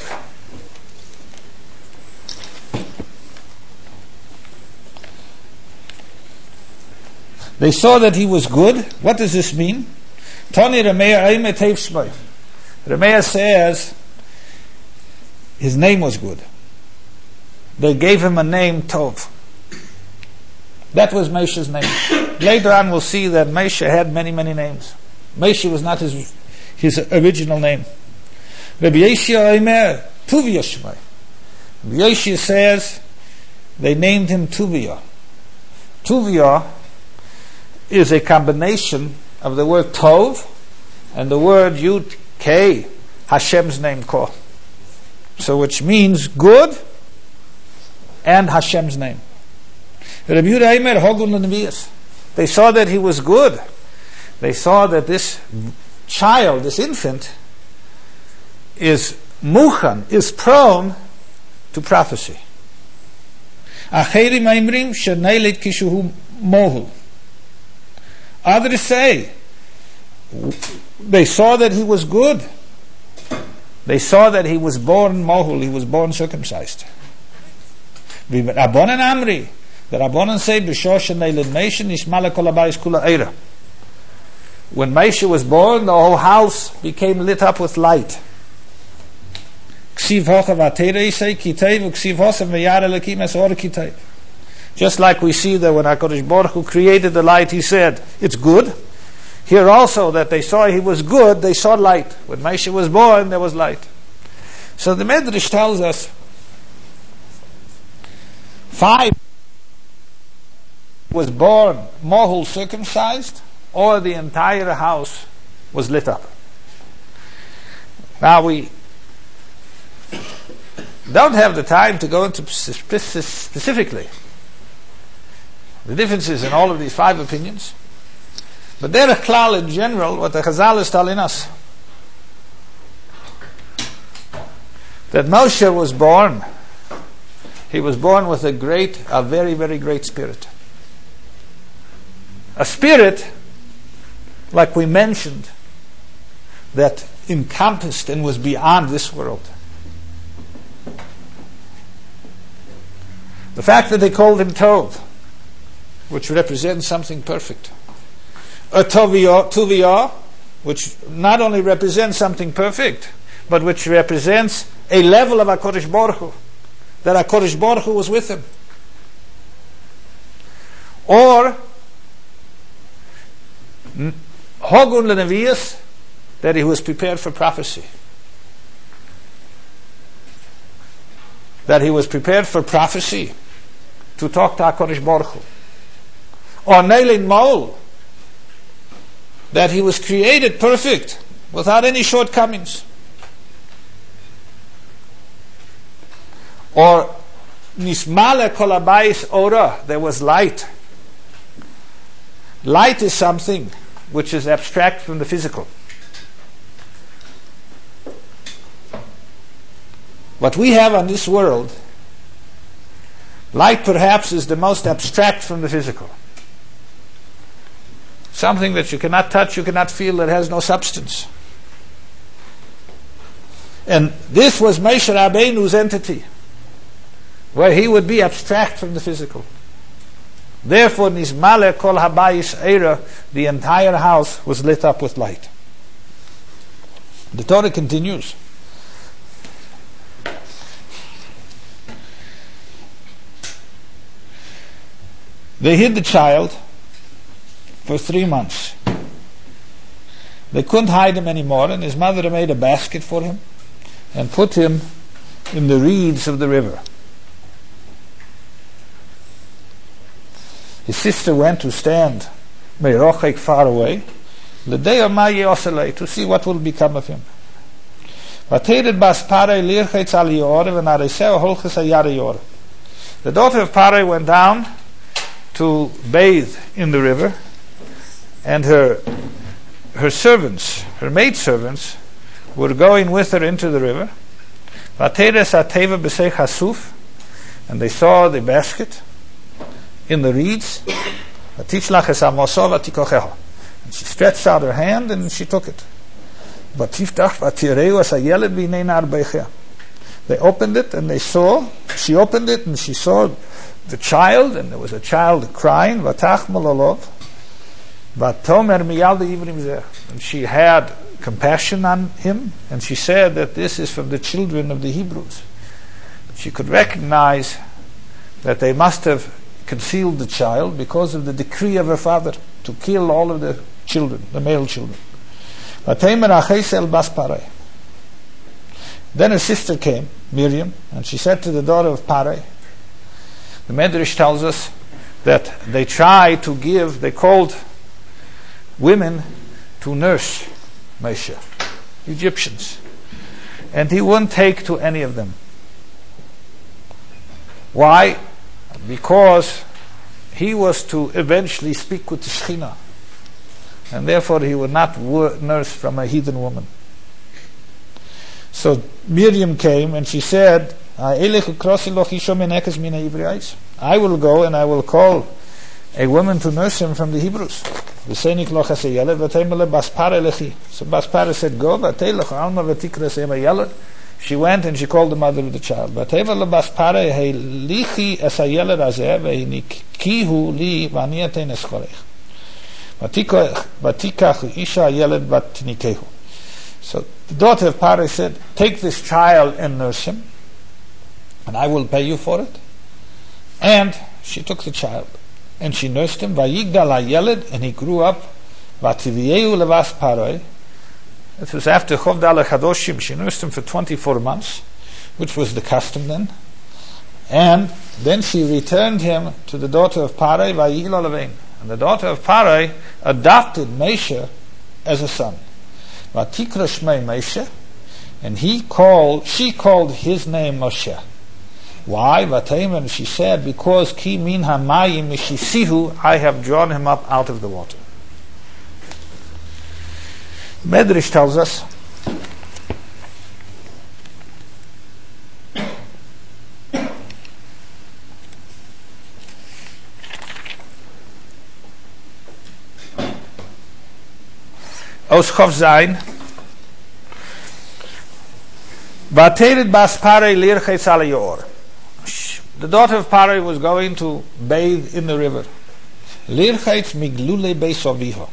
they saw that he was good. What does this mean? Tani Rameh Rameh says his name was good. They gave him a name Tov. That was Moshe's name. Later on we'll see that Moshe had many, many names. Moshe was not his his original name. Rabbi Yeshua Omer Tuvia Shmai. Rabbi Yeshua says they named him Tuvia. Tuvia is a combination of the word Tov and the word Yud Kei, Hashem's name called. So which means good and Hashem's name. Rabbi Yehuda Eimer Hogun L'Nevius. They saw that he was good. They saw that this child, this infant, is muchan, is prone to prophecy. Acherim Eimrim Sheneilit Kishuhu Mohul. Others say they saw that he was good. They saw that he was born mohul, he was born circumcised. Rabbanan Amri, the Rabbanan say b'shoshen neilid Moshe nishmala kol habayis kula eira. When Moshe was born, the whole house became lit up with light. Ksiv hochav atera yisei kiteiv uksiv hosav meyar elakim es or kiteiv. Just like we see that when HaKadosh Baruch Hu created the light, he said, it's good. Here also, that they saw he was good, they saw light. When Moshe was born, there was light. So the Medrash tells us, five was born mohul circumcised, or the entire house was lit up. Now we don't have the time to go into specifically the differences in all of these five opinions, but they're a klal in general, what the Chazal is telling us. That Moshe was born, he was born with a great, a very, very great spirit. A spirit, like we mentioned, that encompassed and was beyond this world. The fact that they called him Tov, which represents something perfect. A Tuviyah, which not only represents something perfect, but which represents a level of HaKadosh Baruch Hu, that HaKadosh Baruch Hu was with him. Or Hogun L'Nevius, that he was prepared for prophecy. That he was prepared for prophecy to talk to HaKadosh Baruch Hu. Or Neilin Maul, that he was created perfect without any shortcomings. Or Nismale Kol Habayis Ora, there was light. Light is something which is abstract from the physical. What we have on this world, light perhaps is the most abstract from the physical. Something that you cannot touch, you cannot feel, that has no substance. And this was Moshe Rabbeinu's entity, where he would be abstract from the physical. Therefore, Nizmale Kol Habayis Eira, the entire house was lit up with light. The Torah continues. They hid the child for three months. They couldn't hide him anymore, and his mother made a basket for him. and put him in the reeds of the river. His sister went to stand merochek, far away, l'dei ma yeoselei, to see what will become of him. Vatered bas Parei lirchetz al yor v'nareseu holches hayar yor. The daughter of Parei went down to bathe in the river, and her her servants, her maid servants, were going with her into the river. Vateres ateva b'sei hasuf, and they saw the basket in the reeds. And she stretched out her hand and she took it. They opened it and they saw, she opened it and she saw the child, and there was a child crying. And she had compassion on him, and she said that this is from the children of the Hebrews. She could recognize that they must have concealed the child because of the decree of her father to kill all of the children, the male children. Then her sister came, Miriam, and she said to the daughter of Parei. The Medrash tells us that they tried to give, they called women to nurse Moshe, Egyptians, and he wouldn't take to any of them. Why? Because he was to eventually speak with the Shekhinah, and therefore he would not wor- nurse from a heathen woman. So Miriam came and she said, I will go and I will call a woman to nurse him from the Hebrews. So Baspara said, go. She went and she called the mother of the child. So the daughter of Parei said, take this child and nurse him, and I will pay you for it. And she took the child and she nursed him, and he grew up. It was after Chovdal Chadoshim. She nursed him for twenty-four months, which was the custom then. And then she returned him to the daughter of Parei, and the daughter of Parei adopted Moshe as a son. Vatikra Shmei Moshe, and he called, she called his name Moshe. Why? Vatayim, she said, because ki min hamayim mishisihu, I have drawn him up out of the water. Medrash tells us Os Chof Zayin Vatered bas Parei lirchetz al yor. The daughter of Parei was going to bathe in the river. Lirchetz miglule beis aviha.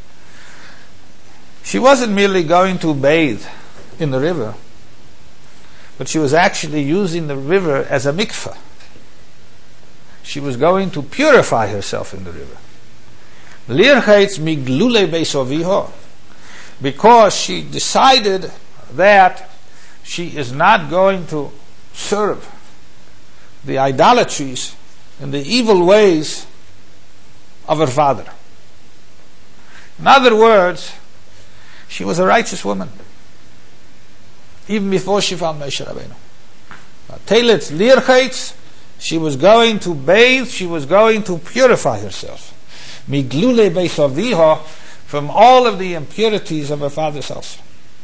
She wasn't merely going to bathe in the river, but she was actually using the river as a mikveh. She was going to purify herself in the river. Lirchetz miglule beis aviha, because she decided that she is not going to serve the idolatries and the evil ways of her father. In other words, she was a righteous woman, even before she found Moshe Rabbeinu. Teletz lirchetz, she was going to bathe, she was going to purify herself. Miglule beis aviha, from all of the impurities of her father's house.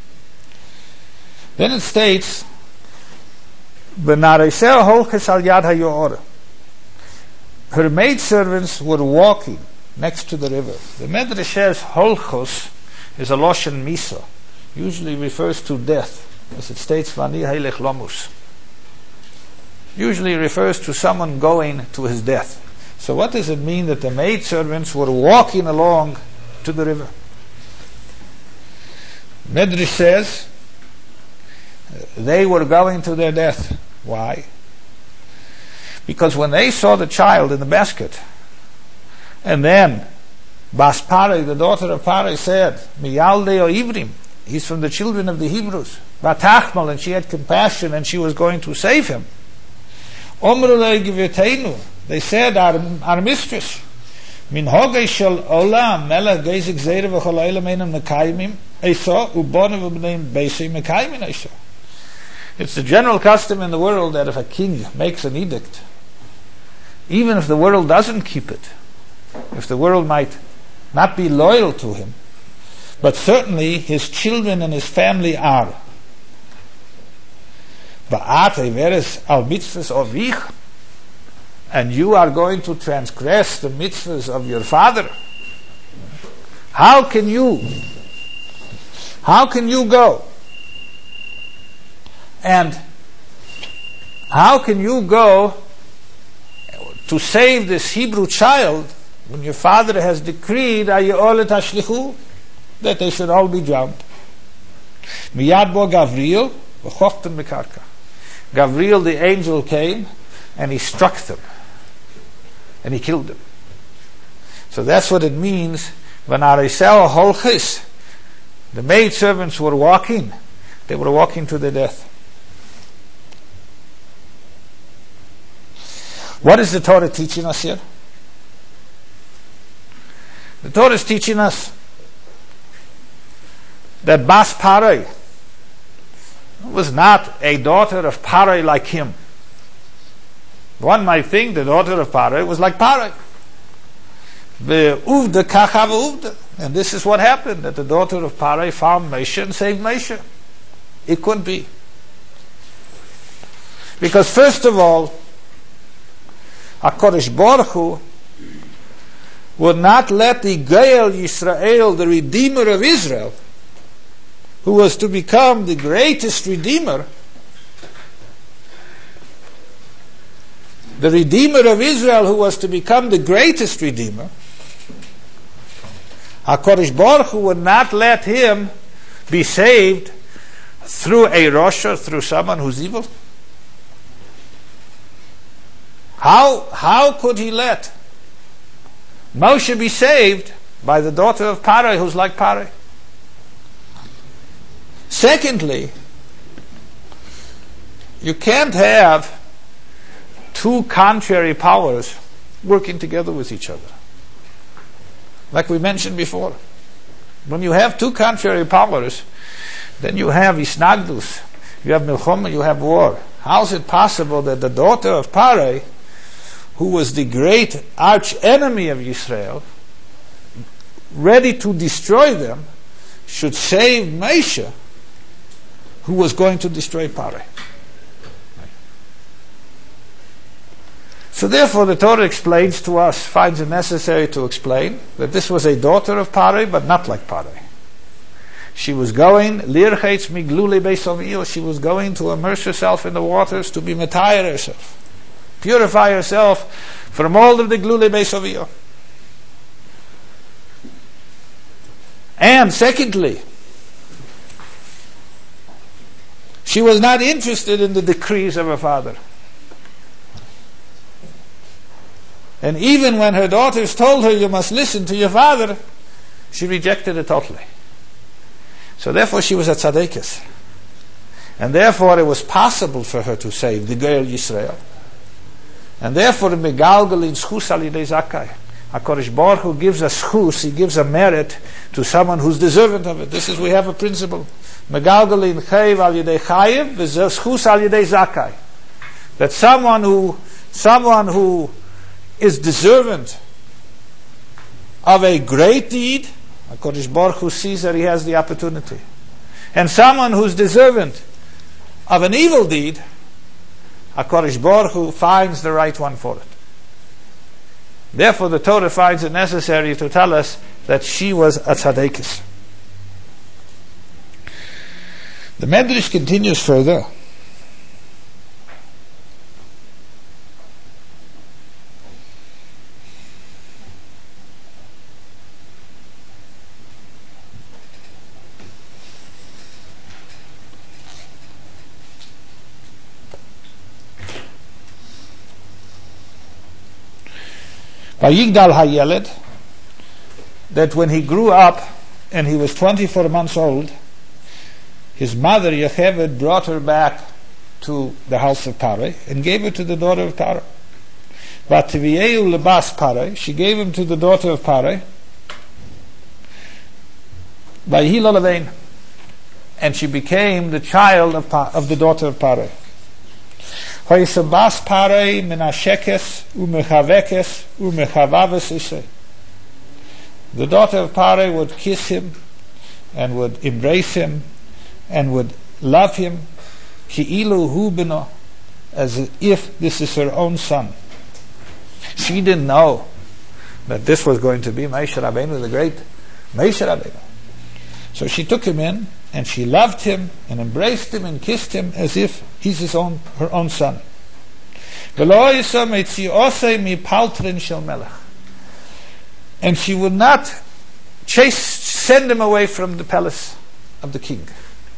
Then it states, B'nareseh holches al yad hayor. Her maidservants were walking next to the river. The Medrash says holchos is a loshen misa, usually refers to death, as it states vani hailech lomus. Usually refers to someone going to his death. So what does it mean that the maidservants were walking along to the river? Medrash says they were going to their death. Why? Because when they saw the child in the basket, and then Bas Parei, the daughter of Parei, said, Miyalde o Ivrim, He's from the children of the Hebrews. Vatachmal, and she had compassion, and she was going to save him. Omrulei Gevurteinu, they said, our, our mistress, Min hogei shel olam melech gezik zere v'chol olam einam mekayimim eiso ubonim v'bneim beisei mekayimin eiso. It's the general custom in the world that if a king makes an edict, even if the world doesn't keep it, if the world might not be loyal to him, but certainly his children and his family are. Ba'ate veres al mitzvahs ovich, and you are going to transgress the mitzvahs of your father. How can you, how can you go? And how can you go to save this Hebrew child when your father has decreed that they should all be drowned? Miyad bo Gavriel v'chochten mekarka. Gavriel the angel came and he struck them and he killed them. So that's what it means when Arisel holchis, the maid servants were walking, they were walking to their death. What is the Torah teaching us here? The Torah is teaching us that Bas Parai was not a daughter of Parai like him. One might think the daughter of Parai was like Parai. Ve'uvda kacha ve'uvda. And this is what happened, that the daughter of Parai found Moshe and saved Moshe. It couldn't be. Because first of all, HaKadosh Baruch Hu would not let the Gael Yisrael, the Redeemer of Israel, who was to become the greatest Redeemer, the Redeemer of Israel who was to become the greatest Redeemer, HaKadosh Baruch Hu would not let him be saved through a Rasha, through someone who's evil. How, how could he let Moshe be saved by the daughter of Parai who's like Parai? Secondly, you can't have two contrary powers working together with each other. Like we mentioned before. When you have two contrary powers, then you have Isnagdus, you have Milchoma, you have war. How is it possible that the daughter of Parai, who was the great arch enemy of Israel, ready to destroy them, should save Moshe, who was going to destroy Parai? So therefore the Torah explains to us, finds it necessary to explain, that this was a daughter of Parai, but not like Parai. She was going, lirchetz miglule beisavio, she was going to immerse herself in the waters, to be metayar herself, purify herself from all of the glule beisavio. And secondly, she was not interested in the decrees of her father. And even when her daughters told her, you must listen to your father, she rejected it totally. So therefore she was a tzaddikus. And therefore it was possible for her to save the girl Yisrael. And therefore the megalgal in schus al yidei zakai. HaKadosh Baruch Hu gives a schus, he gives a merit to someone who's deserving of it. This is, we have a principle. Megalgal in chayiv al yidei chayiv, schus al yidei zakai. That someone who, someone who is deserving of a great deed, HaKadosh Baruch Hu sees that he has the opportunity. And someone who's deserving of an evil deed, HaKadosh Baruch Hu finds the right one for it. Therefore the Torah finds it necessary to tell us that she was a tzaddikus. The Medrash continues further. Vayigdal hayeled, that when he grew up and he was twenty-four months old, his mother Yocheved brought her back to the house of Parai and gave her to the daughter of Parai. But Tiviyeu lebas Parai, she gave him to the daughter of Parai. Vayhi lo levein, and she became the child of, pa- of the daughter of Parai. Hoysabas Parai menashekes umechavekes umechavaves ishe. The daughter of Parai would kiss him and would embrace him and would love him, ki'ilu hu beno, as if this is her own son. She didn't know that this was going to be Moshe Rabbeinu, the great Moshe Rabbeinu. So she took him in and she loved him and embraced him and kissed him as if he's his own, her own son. And she would not chase, send him away from the palace of the king.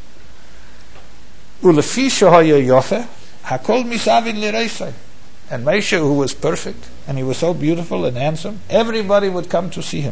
And Moshe, who was perfect, and he was so beautiful and handsome, everybody would come to see him.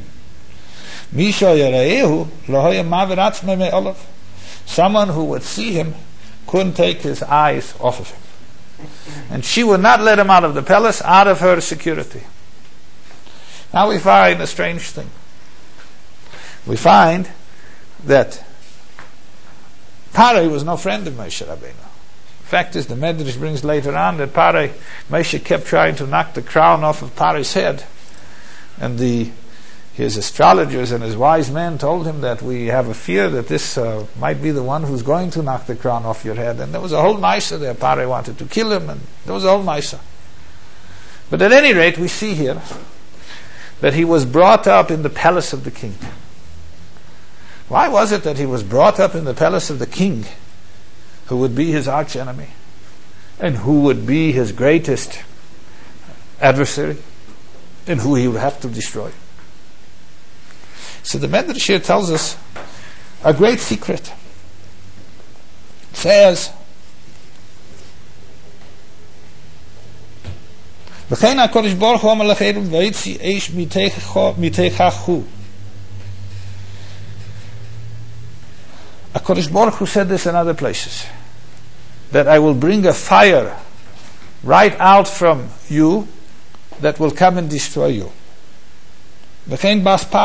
Someone who would see him couldn't take his eyes off of him. And she would not let him out of the palace, out of her security. Now we find a strange thing. We find that Parai was no friend of Moshe Rabbeinu. Fact is, the Medrash brings later on that Parai, Moshe kept trying to knock the crown off of Parai's head, and the his astrologers and his wise men told him that we have a fear that this uh, might be the one who's going to knock the crown off your head. And there was a whole Maisa there. Parai wanted to kill him, and there was a whole Maisa. But at any rate, we see here that he was brought up in the palace of the king. Why was it that he was brought up in the palace of the king, who would be his arch enemy and who would be his greatest adversary and who he would have to destroy? So the Medrash here tells us a great secret. It says, "V'chein HaKadosh Baruch Hu amar lechem vayitzi eish miteichachu." HaKadosh Baruch Hu said this in other places, that I will bring a fire right out from you that will come and destroy you. I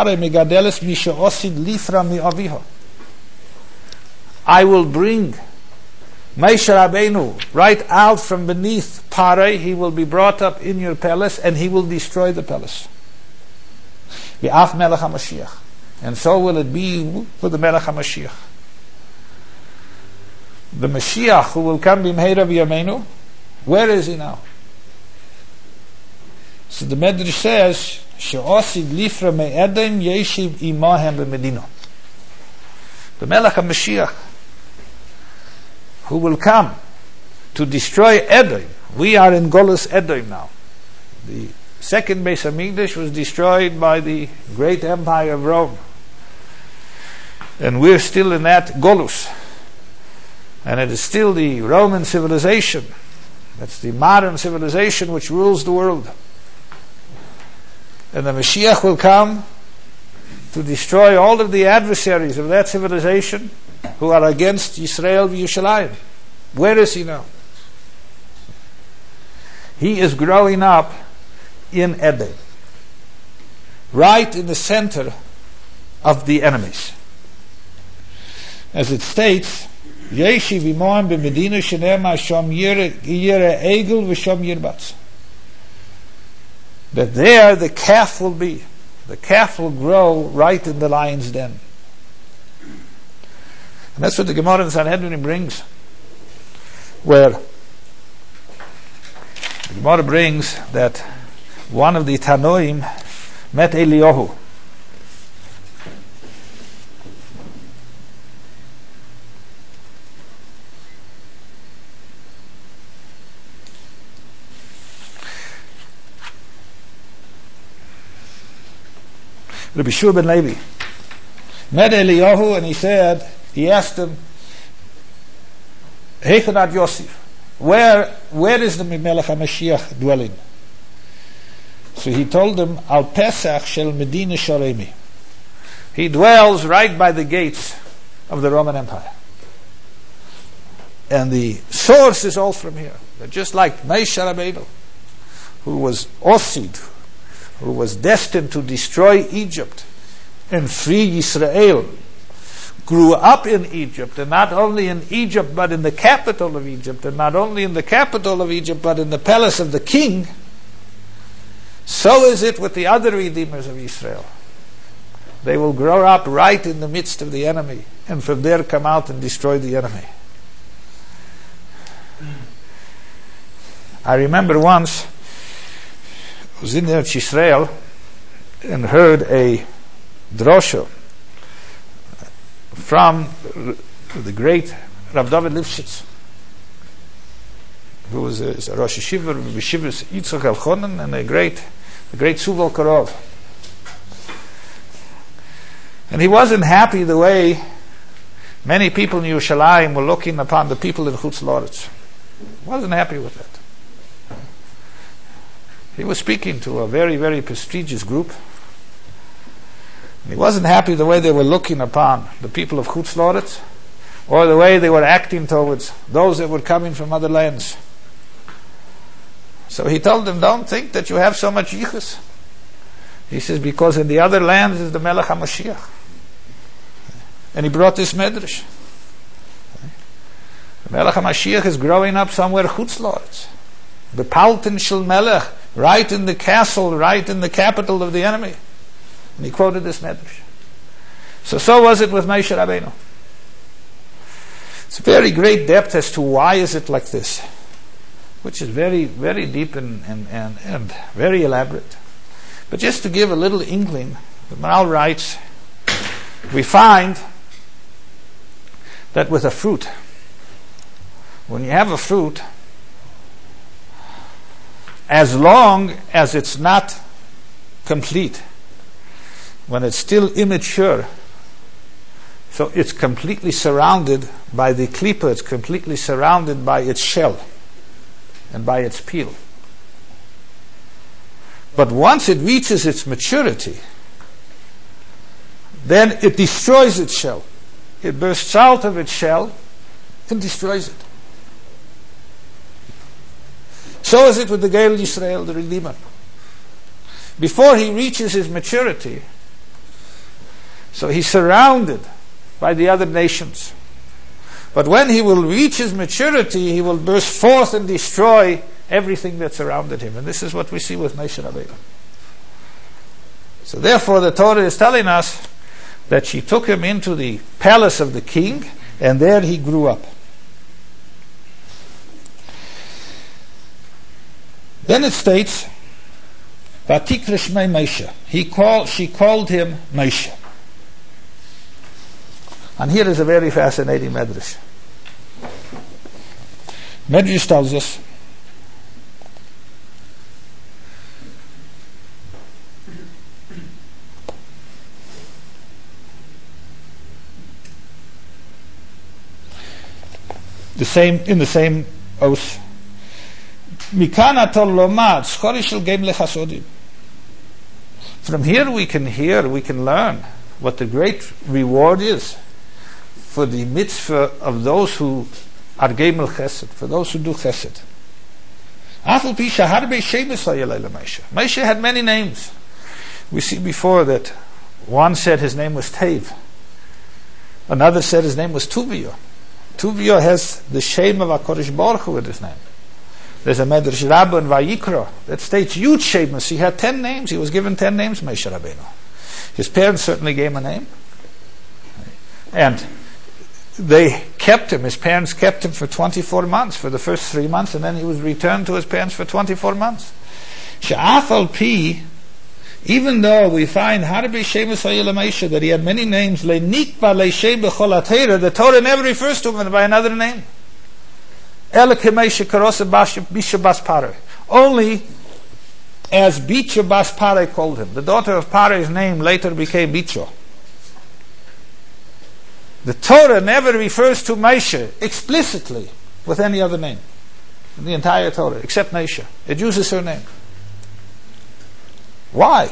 will bring Moshe Rabbeinu right out from beneath Parai. He will be brought up in your palace and he will destroy the palace. And so will it be for the Melech HaMashiach. The Mashiach who will come b'mheira v'yameinu, where is he now? So the Medrash says, She'osid lifra me'edem yeshiv imahem b'medino. The Melech HaMashiach, who will come to destroy Edom. We are in Golus Edom now. The second Beis Hamikdash was destroyed by the great empire of Rome. And we're still in that Golus. And it is still the Roman civilization. That's the modern civilization which rules the world. And the Mashiach will come to destroy all of the adversaries of that civilization who are against Yisrael v'Yushalayim. Where is he now? He is growing up in Edom, right in the center of the enemies. As it states, Yeshiv imoam b'medina shenema shom yire egel v'shom yirbatz. That there the calf will be. The calf will grow right in the lion's den. And that's what the Gemara in Sanhedrin brings, where the Gemara brings that one of the Tanoim met Eliyahu. Rabbi Shua ben Levi met Eliyahu, and he said, he asked him, Heichad Yosef, where where is the Melech HaMashiach dwelling? So he told him, Al Pesach shel Medina Sharemi. He dwells right by the gates of the Roman Empire. and the source is all from here. But just like Moshe Rabbeinu, who was Osid, who was destined to destroy Egypt and free Israel, grew up in Egypt, and not only in Egypt but in the capital of Egypt, and not only in the capital of Egypt but in the palace of the king, so is it with the other redeemers of Israel. They will grow up right in the midst of the enemy, and from there come out and destroy the enemy. I remember once I was in Eretz Yisrael and heard a drosha from the great Rav David Lifshitz, who was a, a Rosh Yeshiva, Yeshivas Yitzchak Elchonen, and a great, a great Suval Karov. And he wasn't happy the way many people in Yerushalayim were looking upon the people in Chutz La'aretz. Wasn't happy with that. He was speaking to a very, very prestigious group. He wasn't happy the way they were looking upon the people of Chutz La'aretz, or the way they were acting towards those that were coming from other lands. So he told them, don't think that you have so much yichus. He says, because in the other lands is the Melech HaMashiach. And he brought this medrash. The Melech HaMashiach is growing up somewhere Chutz La'aretz. The Paltin Shel Melech, right in the castle, right in the capital of the enemy. And he quoted this medrash. So, so was it with Moshe Rabbeinu. It's a very great depth as to why is it like this, which is very, very deep and, and, and, and very elaborate. But just to give a little inkling, the Maharal writes, we find that with a fruit, when you have a fruit, as long as it's not complete, when it's still immature, so it's completely surrounded by the klipa, it's completely surrounded by its shell and by its peel. But once it reaches its maturity, then it destroys its shell. It bursts out of its shell and destroys it. So is it with the Geil Yisrael, the Redeemer. Before he reaches his maturity, so he's surrounded by the other nations. But when he will reach his maturity, he will burst forth and destroy everything that surrounded him. And this is what we see with Moshe Rabbeinu. So therefore the Torah is telling us that she took him into the palace of the king, and there he grew up. Then it states, Vatikra Shmei Moshe. He called, she called him Moshe. And here is a very fascinating medrash. Medrash tells us the same in the same oath. From here we can hear, we can learn what the great reward is for the mitzvah of those who are Gemel Chesed, for those who do Chesed. Moshe had many names. We see before that one said his name was Tev, another said his name was Tuvia. Tuvia has the shame of HaKadosh Baruch Hu with his name. There's a Medrash Rabbah in Vayikra that states Yud Shemus. He had ten names. He was given ten names, Moshe Rabbeinu. His parents certainly gave him a name. And they kept him. His parents kept him for twenty-four months, for the first three months, and then he was returned to his parents for twenty-four months. She'afal pi, even though we find Harbe Shemus Hayil Moshe that he had many names, Le'nikva Le'shem B'chol HaTorah, the Torah never refers to him by another name. Only as Bicha Bas Pare called him. The daughter of Pare's name later became Bicha. The Torah never refers to Moshe explicitly with any other name in the entire Torah, except Moshe. It uses her name. Why?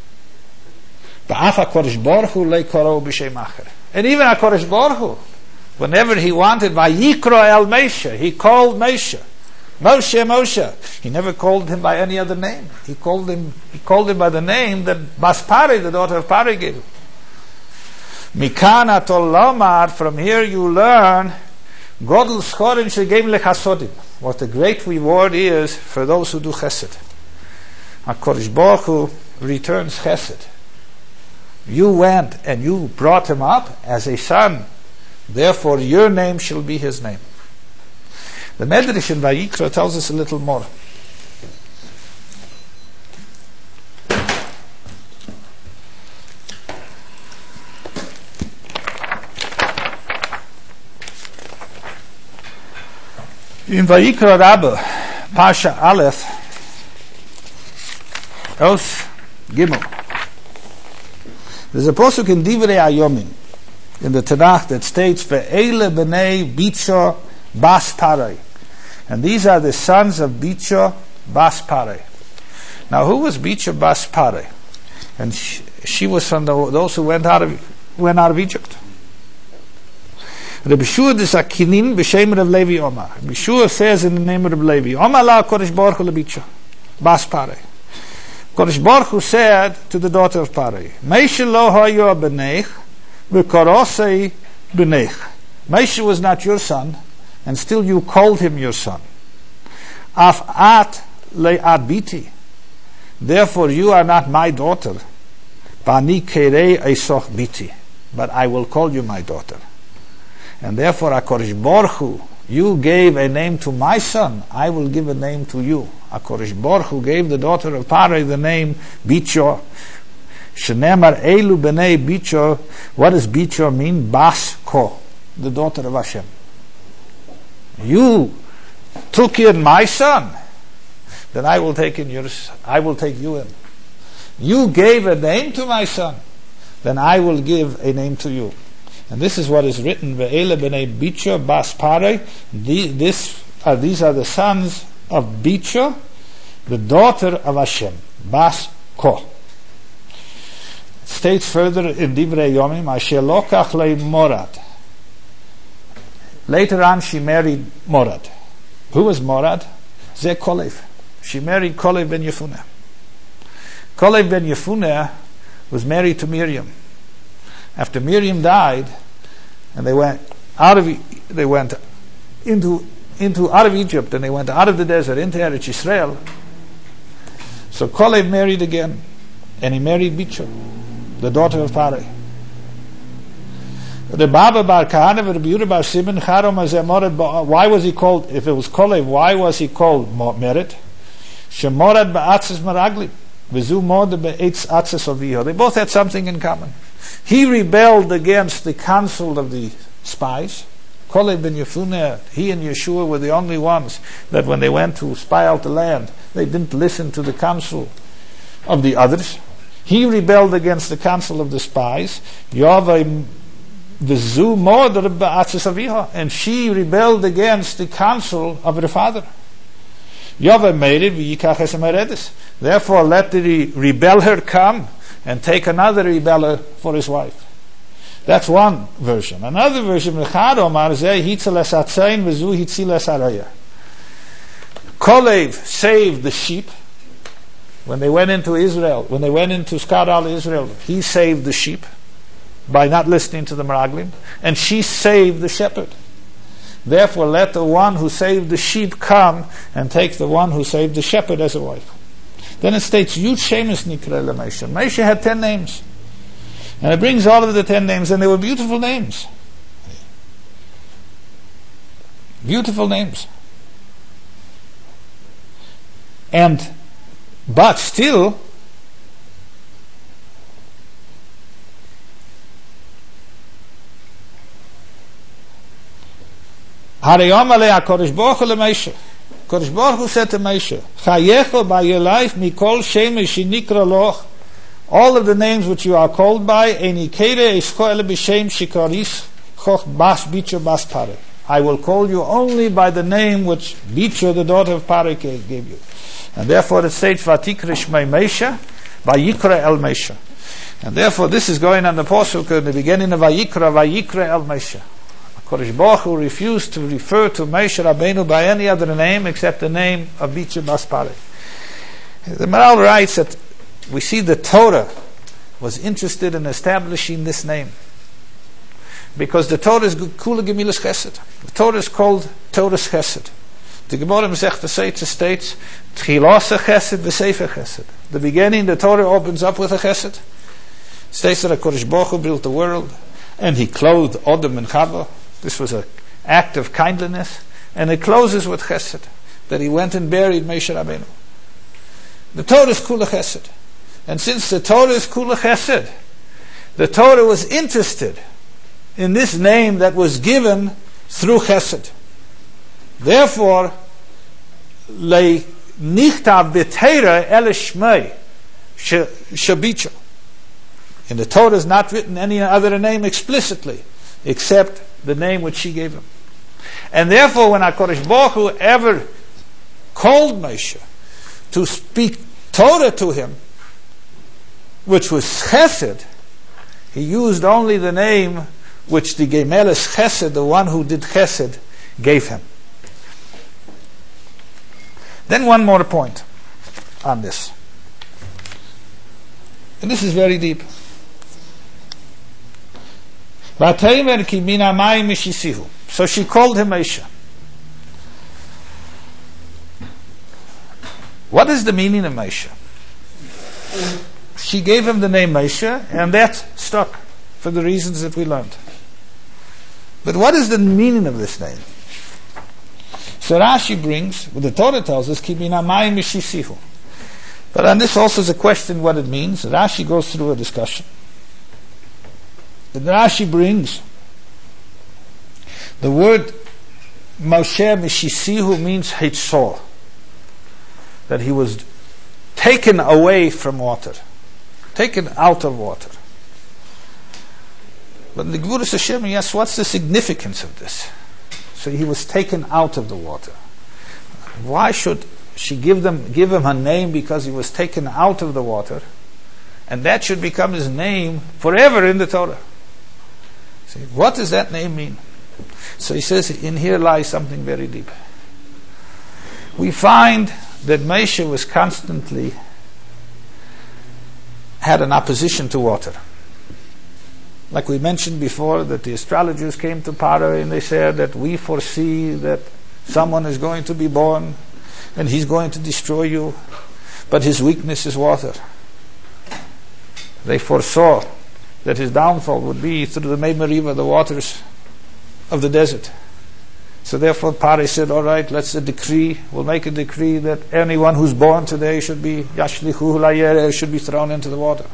And even HaKadosh Baruch Hu whenever he wanted, Vayikra el Moshe, he called Moshe. Moshe, Moshe. He never called him by any other name. He called him, he called him by the name that Bas Pari, the daughter of Pari, gave him. Mikan atol lomar, from here you learn, Godel schorin shegem lechasodim, what the great reward is for those who do chesed. HaKadosh Baruch Hu returns chesed. You went and you brought him up as a son, therefore your name shall be his name. The Medrash in Vayikra tells us a little more. In Vayikra Rabbah, Pasha Aleph, Os Gimel, there's a posuk in Divrei Hayomim in the Tanakh that states, "Ve'ele b'nei Bicho Bas Parai," and these are the sons of Bicho Bas Parai. Now, who was Bicho Bas Parai? And she, she was from the, those who went out of went out of Egypt. Rabbi Shua de Sakinin b'shem Rav Levi Omar. Rabbi Shua says in the name of Rav Levi, Omar la Kodesh Baruch Hu leBicho Bas Parai. Kodesh Baruch Hu said to the daughter of Parai, Meisha lo hayo b'neich v'korosei b'neich. Meisha was not your son, and still you called him your son. Af at le'at biti. Therefore you are not my daughter. Bani kerei eisoch biti. But I will call you my daughter. And therefore, HaKadosh Baruch Hu, you gave a name to my son, I will give a name to you. HaKadosh Baruch Hu gave the daughter of Parai the name Bicho. Shenemar Elu B'nei Bicho. What does Bicho mean? Bas Ko, the daughter of Hashem. You took in my son, then I will take in yours. I will take you in. You gave a name to my son, then I will give a name to you. And this is what is written, Ve'ele b'nei Bicho Bas Parai. This are these are the sons of Bicho, the daughter of Hashem, Bas Ko. It states further in Divrei Yomim, Asher lokach lei Morad. Later on, she married Morad. Who was Morad? Ze Kolev. She married Kolev ben Yefuneh. Kolev ben Yefuneh was married to Miriam. After Miriam died, and they went out of they went into into out of Egypt, and they went out of the desert into Eretz Yisrael. So Kolev married again, and he married Bicho, the daughter of Parai. The Baba Bar Kahana, Rabbi Yehuda Bar Simon, Charom Hazeh Morad. Why was he called? If it was Kolev, why was he called Merit? Shemorad ba'atzes maraglim, v'zu mod be'etz atzes aviho. They both had something in common. He rebelled against the council of the spies. Kolev ben Yefuneh, he and Yeshua were the only ones that when they went to spy out the land, they didn't listen to the counsel of the others. He rebelled against the counsel of the spies. And she rebelled against the counsel of her father. Therefore let the rebeller come and take another rebeller for his wife. That's one version. Another version, Kolev saved the sheep when they went into Israel. When they went into scout out Israel, he saved the sheep by not listening to the Meraglim, and she saved the shepherd. Therefore, let the one who saved the sheep come and take the one who saved the shepherd as a wife. Then it states, Yud Shemus Nikra LeMoshe. Moshe had ten names. And it brings all of the ten names, and they were beautiful names. Beautiful names. And, but still, Harayom Alei HaKadosh Baruch Hu LeMoshe. Kodesh Baruch Hu said to Moshe, Chayecho by your life, Mikol Shemesh Shinikra Loch, all of the names which you are called by, Enikere Escho Ele B'Shem Shikaris Choch Bas Bicho Bas Parai. I will call you only by the name which Bicho, the daughter of Parai, gave you. And therefore it states, Vatikra Shmei Moshe, Vayikra El Moshe. And therefore this is going on the Pasuk in the beginning of Vayikra, Vayikra El Moshe. Kodesh Baruch Hu refused to refer to Moshe Rabbeinu by any other name except the name of Bichur Bas Paroi. The Maharal writes that we see the Torah was interested in establishing this name because the Torah is Kula Gemilas Chesed. The Torah is called Torah's Chesed. The Gemara Masechta Sotah states Tchilasa Chesed v'Sefer Chesed. The beginning, the Torah opens up with a Chesed. It states that HaKadosh Baruch Hu built the world and He clothed Adam and Chava. This was an act of kindliness, and it closes with Chesed, that He went and buried Moshe Rabbeinu. The Torah is Kula Chesed. And since the Torah is Kula Chesed, the Torah was interested in this name that was given through Chesed. Therefore, Le Nichtav B'Teira Ele Shmei Shabicho. In the Torah is not written any other name explicitly, except the name which she gave him. And therefore, when HaKadosh Baruch Hu ever called Moshe to speak Torah to him, which was Chesed, he used only the name which the Gemeles Chesed, the one who did Chesed, gave him. Then one more point on this. And this is very deep. So she called him Moshe. What is the meaning of Moshe? She gave him the name Moshe, and that stuck for the reasons that we learned. But what is the meaning of this name? So Rashi brings, what the Torah tells us, Ki min hamayim mishisihu. But on this also is a question what it means. Rashi goes through a discussion. The Rashi brings the word Moshe Mishisihu means Hitzor, that he was taken away from water, taken out of water. But in the Gvuras Hashem, yes, what's the significance of this? So he was taken out of the water. Why should she give them give him her name? Because he was taken out of the water, and that should become his name forever in the Torah. See, what does that name mean? So he says, in here lies something very deep. We find that Moshe was constantly had an opposition to water. Like we mentioned before, that the astrologers came to Paro and they said that we foresee that someone is going to be born and he's going to destroy you, but his weakness is water. They foresaw that his downfall would be through the Mei Meriva, the waters of the desert. So therefore Paro said, all right, let's a decree, we'll make a decree that anyone who's born today should be Yashlichu Layere, should be thrown into the water.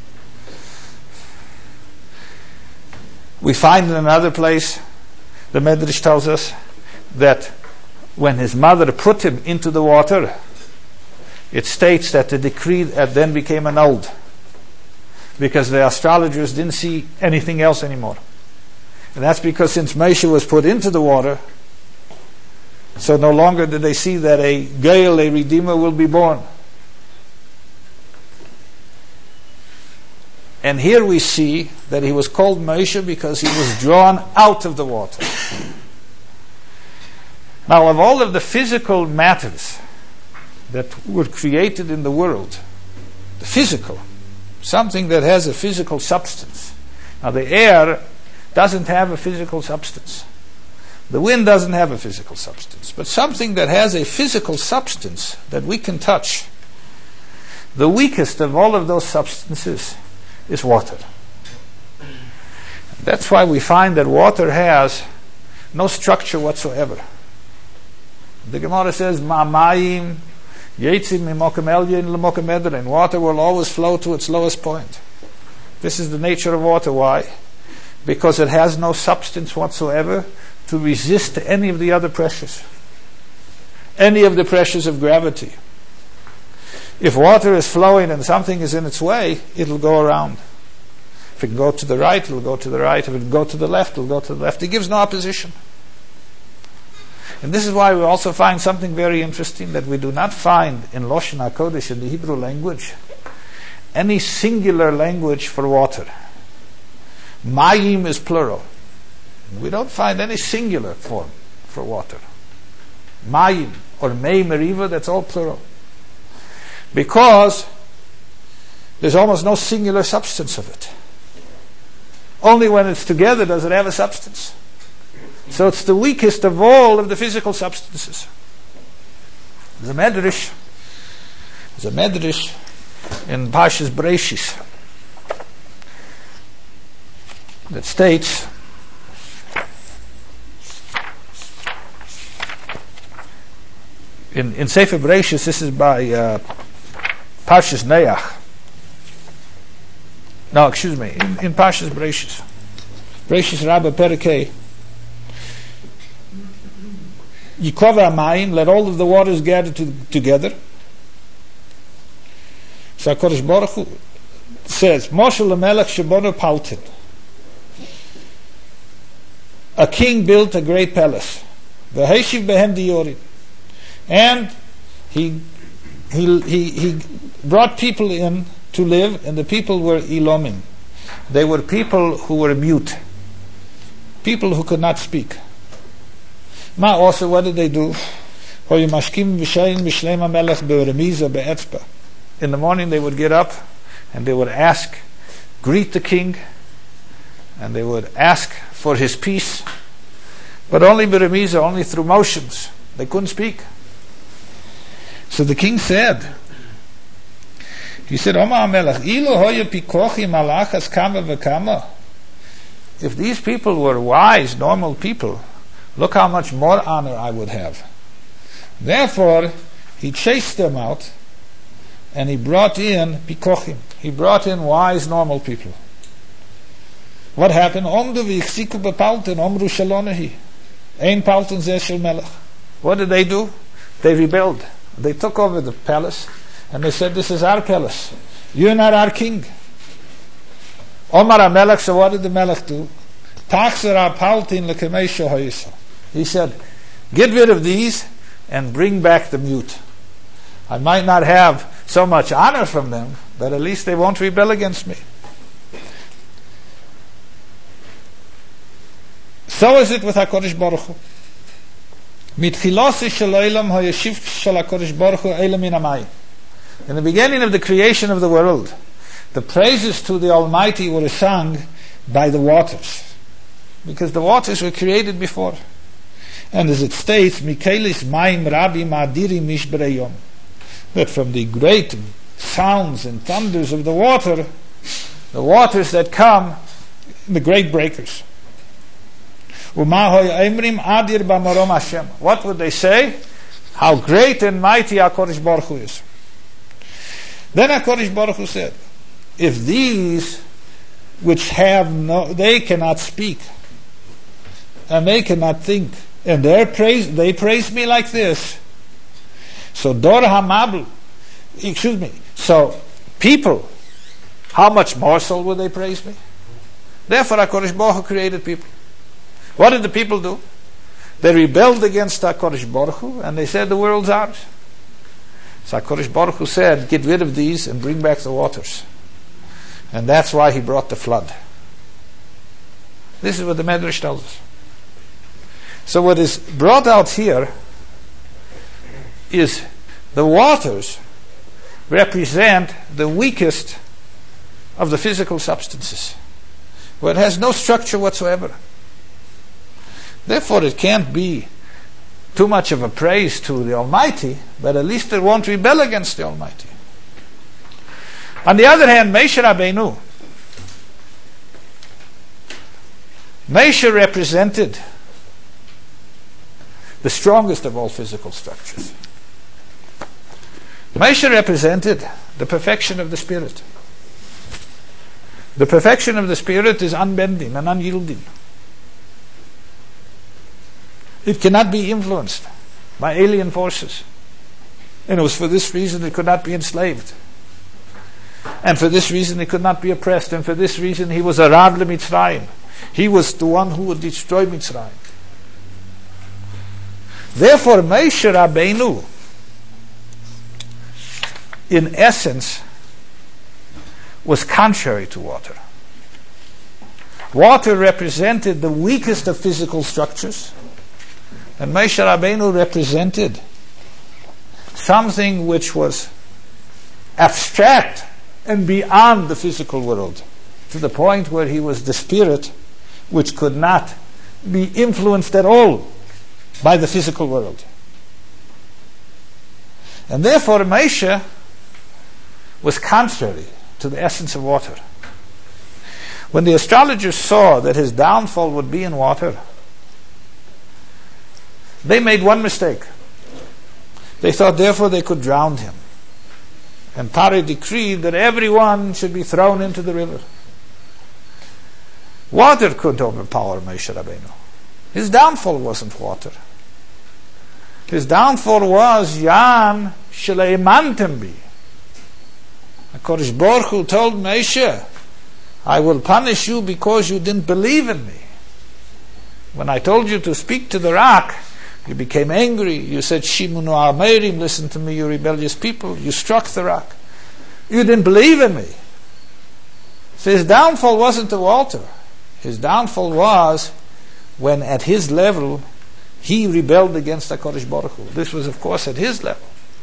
We find in another place, the Medrash tells us that when his mother put him into the water, it states that the decree then became annulled, because the astrologers didn't see anything else anymore. And that's because since Moshe was put into the water, so no longer did they see that a Gael, a Redeemer, will be born. And here we see that he was called Moshe because he was drawn out of the water. Now, of all of the physical matters that were created in the world, the physical, something that has a physical substance. Now, the air doesn't have a physical substance. The wind doesn't have a physical substance. But something that has a physical substance that we can touch, the weakest of all of those substances is water. That's why we find that water has no structure whatsoever. The Gemara says, Ma'amayim yetzim mimokem elyon lemokem edrein. Water will always flow to its lowest point. This is the nature of water. Why? Because it has no substance whatsoever to resist any of the other pressures, any of the pressures of gravity. If water is flowing and something is in its way, it'll go around. If it can go to the right, it'll go to the right. If it can go to the left, it'll go to the left. It gives no opposition. And this is why we also find something very interesting that we do not find in Loshen HaKodesh, in the Hebrew language, any singular language for water. Mayim is plural. We don't find any singular form for water. Mayim or Mei Meriva, that's all plural. Because there's almost no singular substance of it. Only when it's together does it have a substance. So it's the weakest of all of the physical substances. There's a medrash. There's a medrash in Parshas Bereishis that states in in Sefer Bereishis. This is by uh, Parshas Neach. No, excuse me. In, in Parshas Bereishis, Bereishis Rabbah Perikei. Yikova Amayim, let all of the waters gather to, together. So HaKadosh Baruch Hu says, Moshe Lamelech Shebono Paltin. A king built a great palace. V'heshiv behem diyorim. And he, he, he, he brought people in to live, and the people were Elomim. They were people who were mute. People who could not speak. Ma also, what did they do? In the morning they would get up and they would ask, greet the king, and they would ask for his peace, but only beremiza, only through motions. They couldn't speak. So the king said, he said, if these people were wise, normal people, look how much more honor I would have. Therefore, he chased them out, and he brought in pikochim. He brought in wise, normal people. What happened? What did they do? They rebelled. They took over the palace, and they said, this is our palace. You're not our king. Omar HaMelech, so what did the Melech do? He said, get rid of these and bring back the mute. I might not have so much honor from them, but at least they won't rebel against me. So is it with HaKadosh Baruch Hu. In the beginning of the creation of the world, the praises to the Almighty were sung by the waters, because the waters were created before. And as it states, Mikelis Maim Rabbi Madiri Mishbereyom, that from the great sounds and thunders of the water, the waters that come, the great breakers. What would they say? How great and mighty HaKadosh Baruch Hu is. Then HaKadosh Baruch Hu said, if these which have no, they cannot speak, and they cannot think, and they praise, they praise me like this, so Dor HaMabul, excuse me, so people, how much more so will they praise me? Therefore HaKadosh Baruch Hu created people. What did the people do? They rebelled against HaKadosh Baruch Hu, and they said the world's ours. So HaKadosh Baruch Hu said, get rid of these and bring back the waters. And that's why he brought the flood. This is what the Medrash tells us. So what is brought out here is the waters represent the weakest of the physical substances, where it has no structure whatsoever. Therefore, it can't be too much of a praise to the Almighty, but at least it won't rebel against the Almighty. On the other hand, Moshe Rabbeinu, Moshe represented the strongest of all physical structures. Moshe represented the perfection of the Spirit. The perfection of the Spirit is unbending and unyielding. It cannot be influenced by alien forces. And it was for this reason it could not be enslaved. And for this reason it could not be oppressed. And for this reason he was a Rav LeMitzrayim. He was the one who would destroy Mitzrayim. Therefore Moshe Rabbeinu, in essence, was contrary to water. Water represented the weakest of physical structures, and Moshe Rabbeinu represented something which was abstract and beyond the physical world, to the point where he was the spirit which could not be influenced at all by the physical world. And therefore Moshe was contrary to the essence of water. When the astrologers saw that his downfall would be in water, they made one mistake. They thought therefore they could drown him. And Paro decreed that everyone should be thrown into the river. Water couldn't overpower Moshe Rabbeinu. His downfall wasn't water. His downfall was Yan Shleimantem Bi. HaKadosh Baruch Hu told Moshe, I will punish you because you didn't believe in me. When I told you to speak to the rock, you became angry. You said, Shimunu Amerim, listen to me, you rebellious people. You struck the rock. You didn't believe in me. So his downfall wasn't the water. His downfall was when at his level he rebelled against HaKadosh Baruch Hu. This was of course at his level.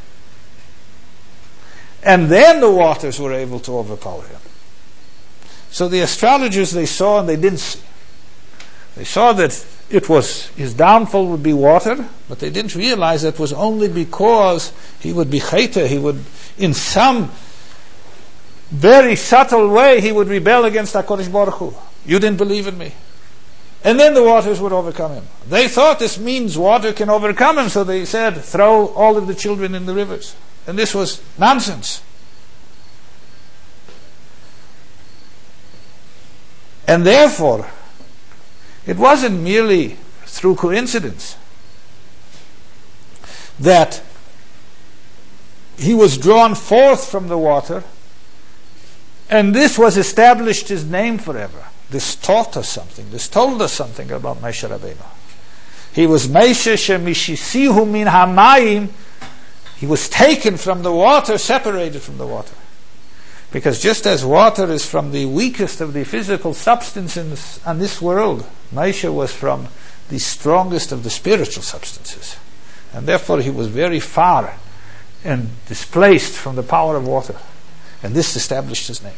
And then the waters were able to overpower him. So the astrologers, they saw and they didn't see. They saw that it was, his downfall would be water, but they didn't realize that was only because he would be chayta, he would, in some very subtle way, he would rebel against HaKadosh Baruch Hu. You didn't believe in me. And then the waters would overcome him. They thought this means water can overcome him, so they said, throw all of the children in the rivers. And this was nonsense. And therefore, it wasn't merely through coincidence that he was drawn forth from the water, and this was established his name forever. This taught us something. This told us something about Moshe Rabbeinu. He was Moshe shemishisihu min hamayim. He was taken from the water, separated from the water. Because just as water is from the weakest of the physical substance in this, on this world, Moshe was from the strongest of the spiritual substances. And therefore he was very far and displaced from the power of water. And this established his name.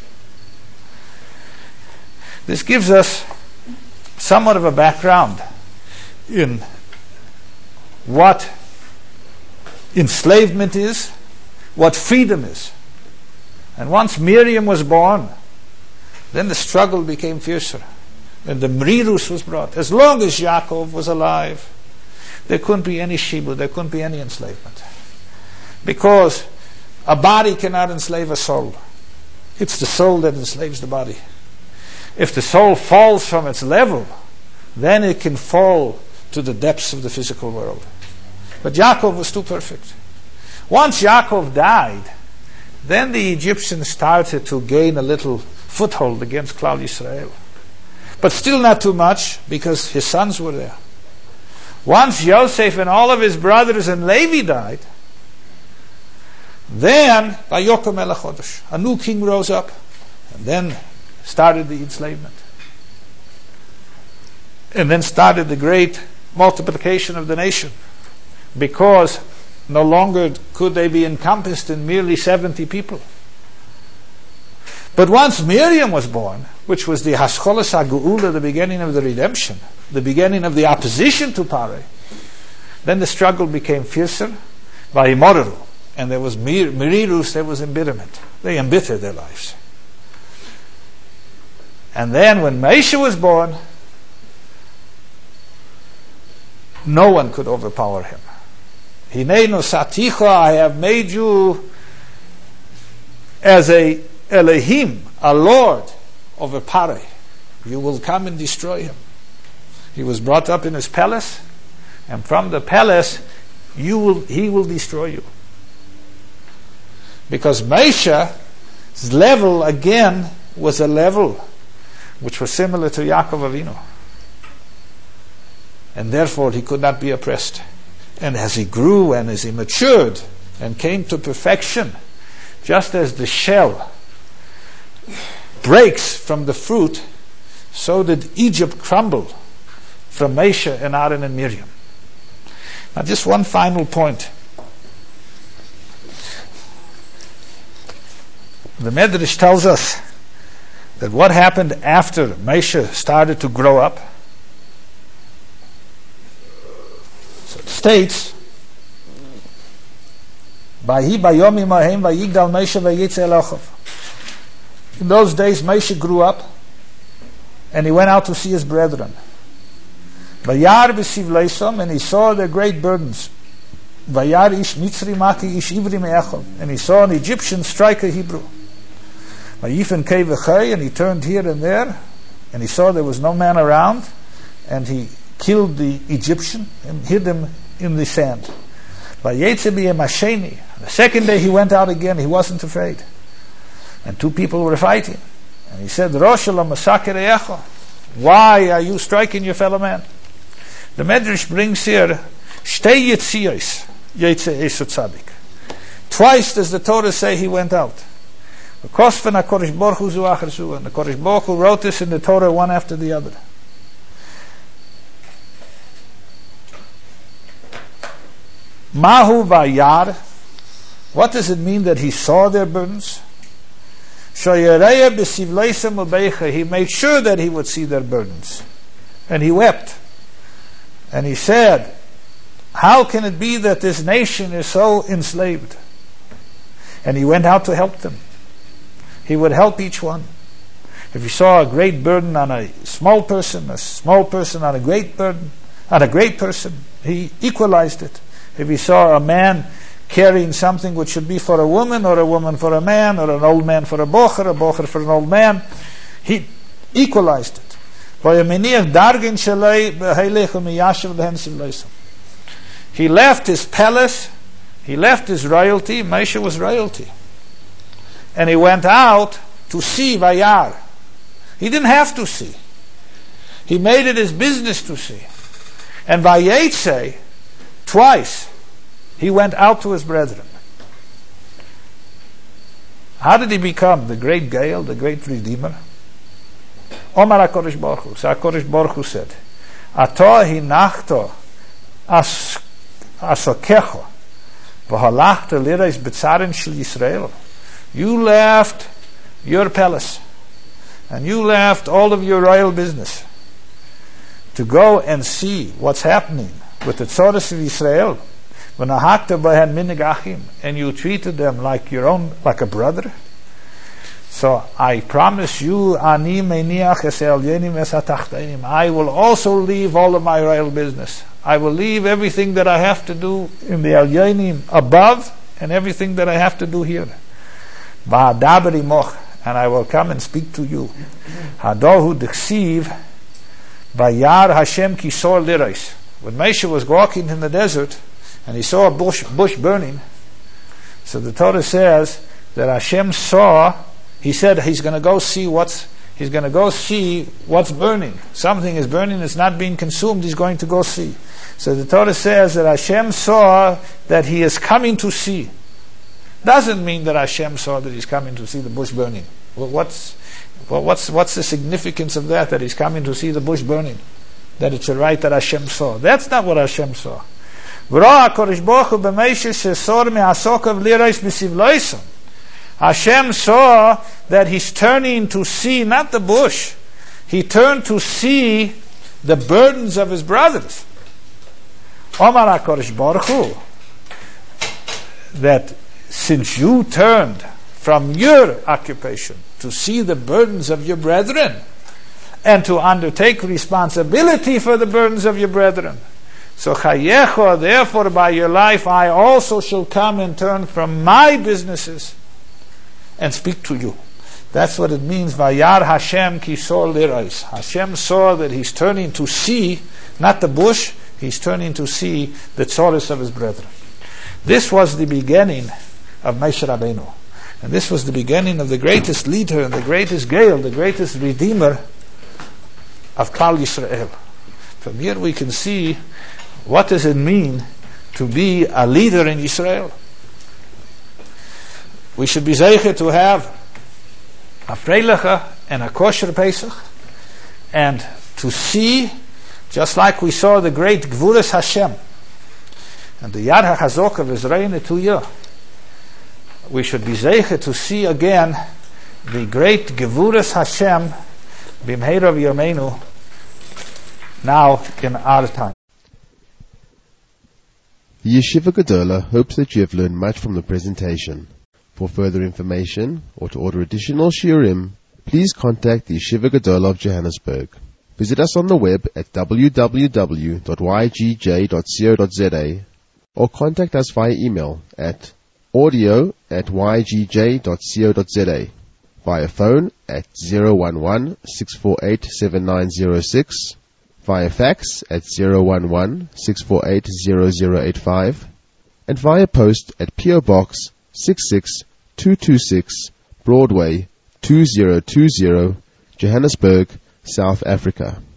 This gives us somewhat of a background in what enslavement is, what freedom is. And once Miriam was born, then the struggle became fiercer. And the Mrirus was brought. As long as Yaakov was alive, there couldn't be any shibud, there couldn't be any enslavement. Because a body cannot enslave a soul. It's the soul that enslaves the body. If the soul falls from its level, then it can fall to the depths of the physical world. But Yaakov was too perfect. Once Yaakov died, then the Egyptians started to gain a little foothold against Klal Yisrael. But still not too much, because his sons were there. Once Yosef and all of his brothers and Levi died, then Vayokom el HaChodesh, a new king rose up, and then started the enslavement. And then started the great multiplication of the nation, because no longer could they be encompassed in merely seventy people. But once Miriam was born, which was the Hascholas HaGeula, the beginning of the redemption, the beginning of the opposition to Paro, then the struggle became fiercer, Vayimoreru, and there was mir- Mirirus, there was embitterment. They embittered their lives. And then when Moshe was born, no one could overpower him. Hineinu saticha, I have made you as a Elohim, a Lord over Paro. You will come and destroy him. He was brought up in his palace, and from the palace you will, he will destroy you. Because Moshe's level again was a level which was similar to Yaakov Avinu. And therefore he could not be oppressed. And as he grew and as he matured and came to perfection, just as the shell breaks from the fruit, so did Egypt crumble from Moshe and Aaron and Miriam. Now just one final point. The Medrash tells us that what happened after Moshe started to grow up. So it states, "Vahi bayomi mahem vayigdal Moshe vayitze elochav." In those days, Moshe grew up, and he went out to see his brethren. Vayar v'sivleisom, and he saw their great burdens. Vayar ish mitzri maki ish ivri me'echol, and he saw an Egyptian strike a Hebrew. Vayifen kei v'chei, and he turned here and there, and he saw there was no man around, and he killed the Egyptian and hid him in the sand. Vayetze b'yem hasheni. The second day he went out again, he wasn't afraid. And two people were fighting. And he said, Rosh Hashanah masaker echo. Why are you striking your fellow man? The Medrash brings here, Shtei Yitziyos, Yetze Esau Tzadik. Twice does the Torah say he went out. The Kosfen HaKodesh Baruch Hu Zu Achar Zu, and the Kodesh Baruch Hu wrote this in the Torah one after the other. Mahu Vayar. What does it mean that he saw their burdens? He made sure that he would see their burdens. And he wept. And he said, how can it be that this nation is so enslaved? And he went out to help them. He would help each one. If he saw a great burden on a small person, a small person on a great burden, on a great person, he equalized it. If he saw a man carrying something which should be for a woman, or a woman for a man, or an old man for a bocher, a bocher for an old man, he equalized it. He left his palace, he left his royalty. Moshe was royalty, and he went out to see Vayar. He didn't have to see. He made it his business to see. And Vayetze, twice, he went out to his brethren. How did he become the great Gael, the great Redeemer? Omar HaKodesh Baruch Hu. So HaKodesh Baruch Hu said, Ato hinachto asokecho v'halachta lirais b'tzarin shel Yisrael. You left your palace, and you left all of your royal business to go and see what's happening with the Tzoros of Israel. And you treated them like your own, like a brother. So I promise you, I will also leave all of my royal business. I will leave everything that I have to do in the Elyonim above, and everything that I have to do here. And I will come and speak to you. Hadohu d'chsiv vayar Hashem kisor lirais. When Moshe was walking in the desert, and he saw a bush, bush burning, so the Torah says that Hashem saw. He said he's going to go see what's. He's going to go see what's burning. Something is burning. It's not being consumed. He's going to go see. So the Torah says that Hashem saw that he is coming to see. Doesn't mean that Hashem saw that he's coming to see the bush burning. Well, what's well, what's what's the significance of that? That he's coming to see the bush burning. That it's a right that Hashem saw. That's not what Hashem saw. Hashem saw that he's turning to see not the bush. He turned to see the burdens of his brothers. Omar HaKodesh Baruch Hu, that since you turned from your occupation to see the burdens of your brethren and to undertake responsibility for the burdens of your brethren, so chayecho, therefore by your life I also shall come and turn from my businesses and speak to you. That's what it means. Vayar Hashem kisor lirais. Hashem saw that he's turning to see, not the bush, he's turning to see the tzoros of his brethren. This was the beginning of Moshe Rabbeinu. And this was the beginning of the greatest leader and the greatest Gael, the greatest Redeemer of Klal Yisrael. From here we can see what does it mean to be a leader in Israel. We should be zeicher to have a freiliche and a kosher Pesach, and to see, just like we saw the great Gvuras Hashem and the Yad HaChazok of Israel Netuya, we should be zeicha to see again the great Gvuras Hashem Bimheirav Yameinu now in our time. The Yeshiva Gedola hopes that you have learned much from the presentation. For further information or to order additional shiurim, please contact the Yeshiva Gedola of Johannesburg. Visit us on the web at w w w dot y g j dot co dot z a or contact us via email at audio at y g j dot co dot z a, via phone at zero one one, six four eight, seven nine zero six, via fax at zero one one, six four eight, zero zero eight five, and via post at P O Box six six two two six, Broadway two zero two zero, Johannesburg, South Africa.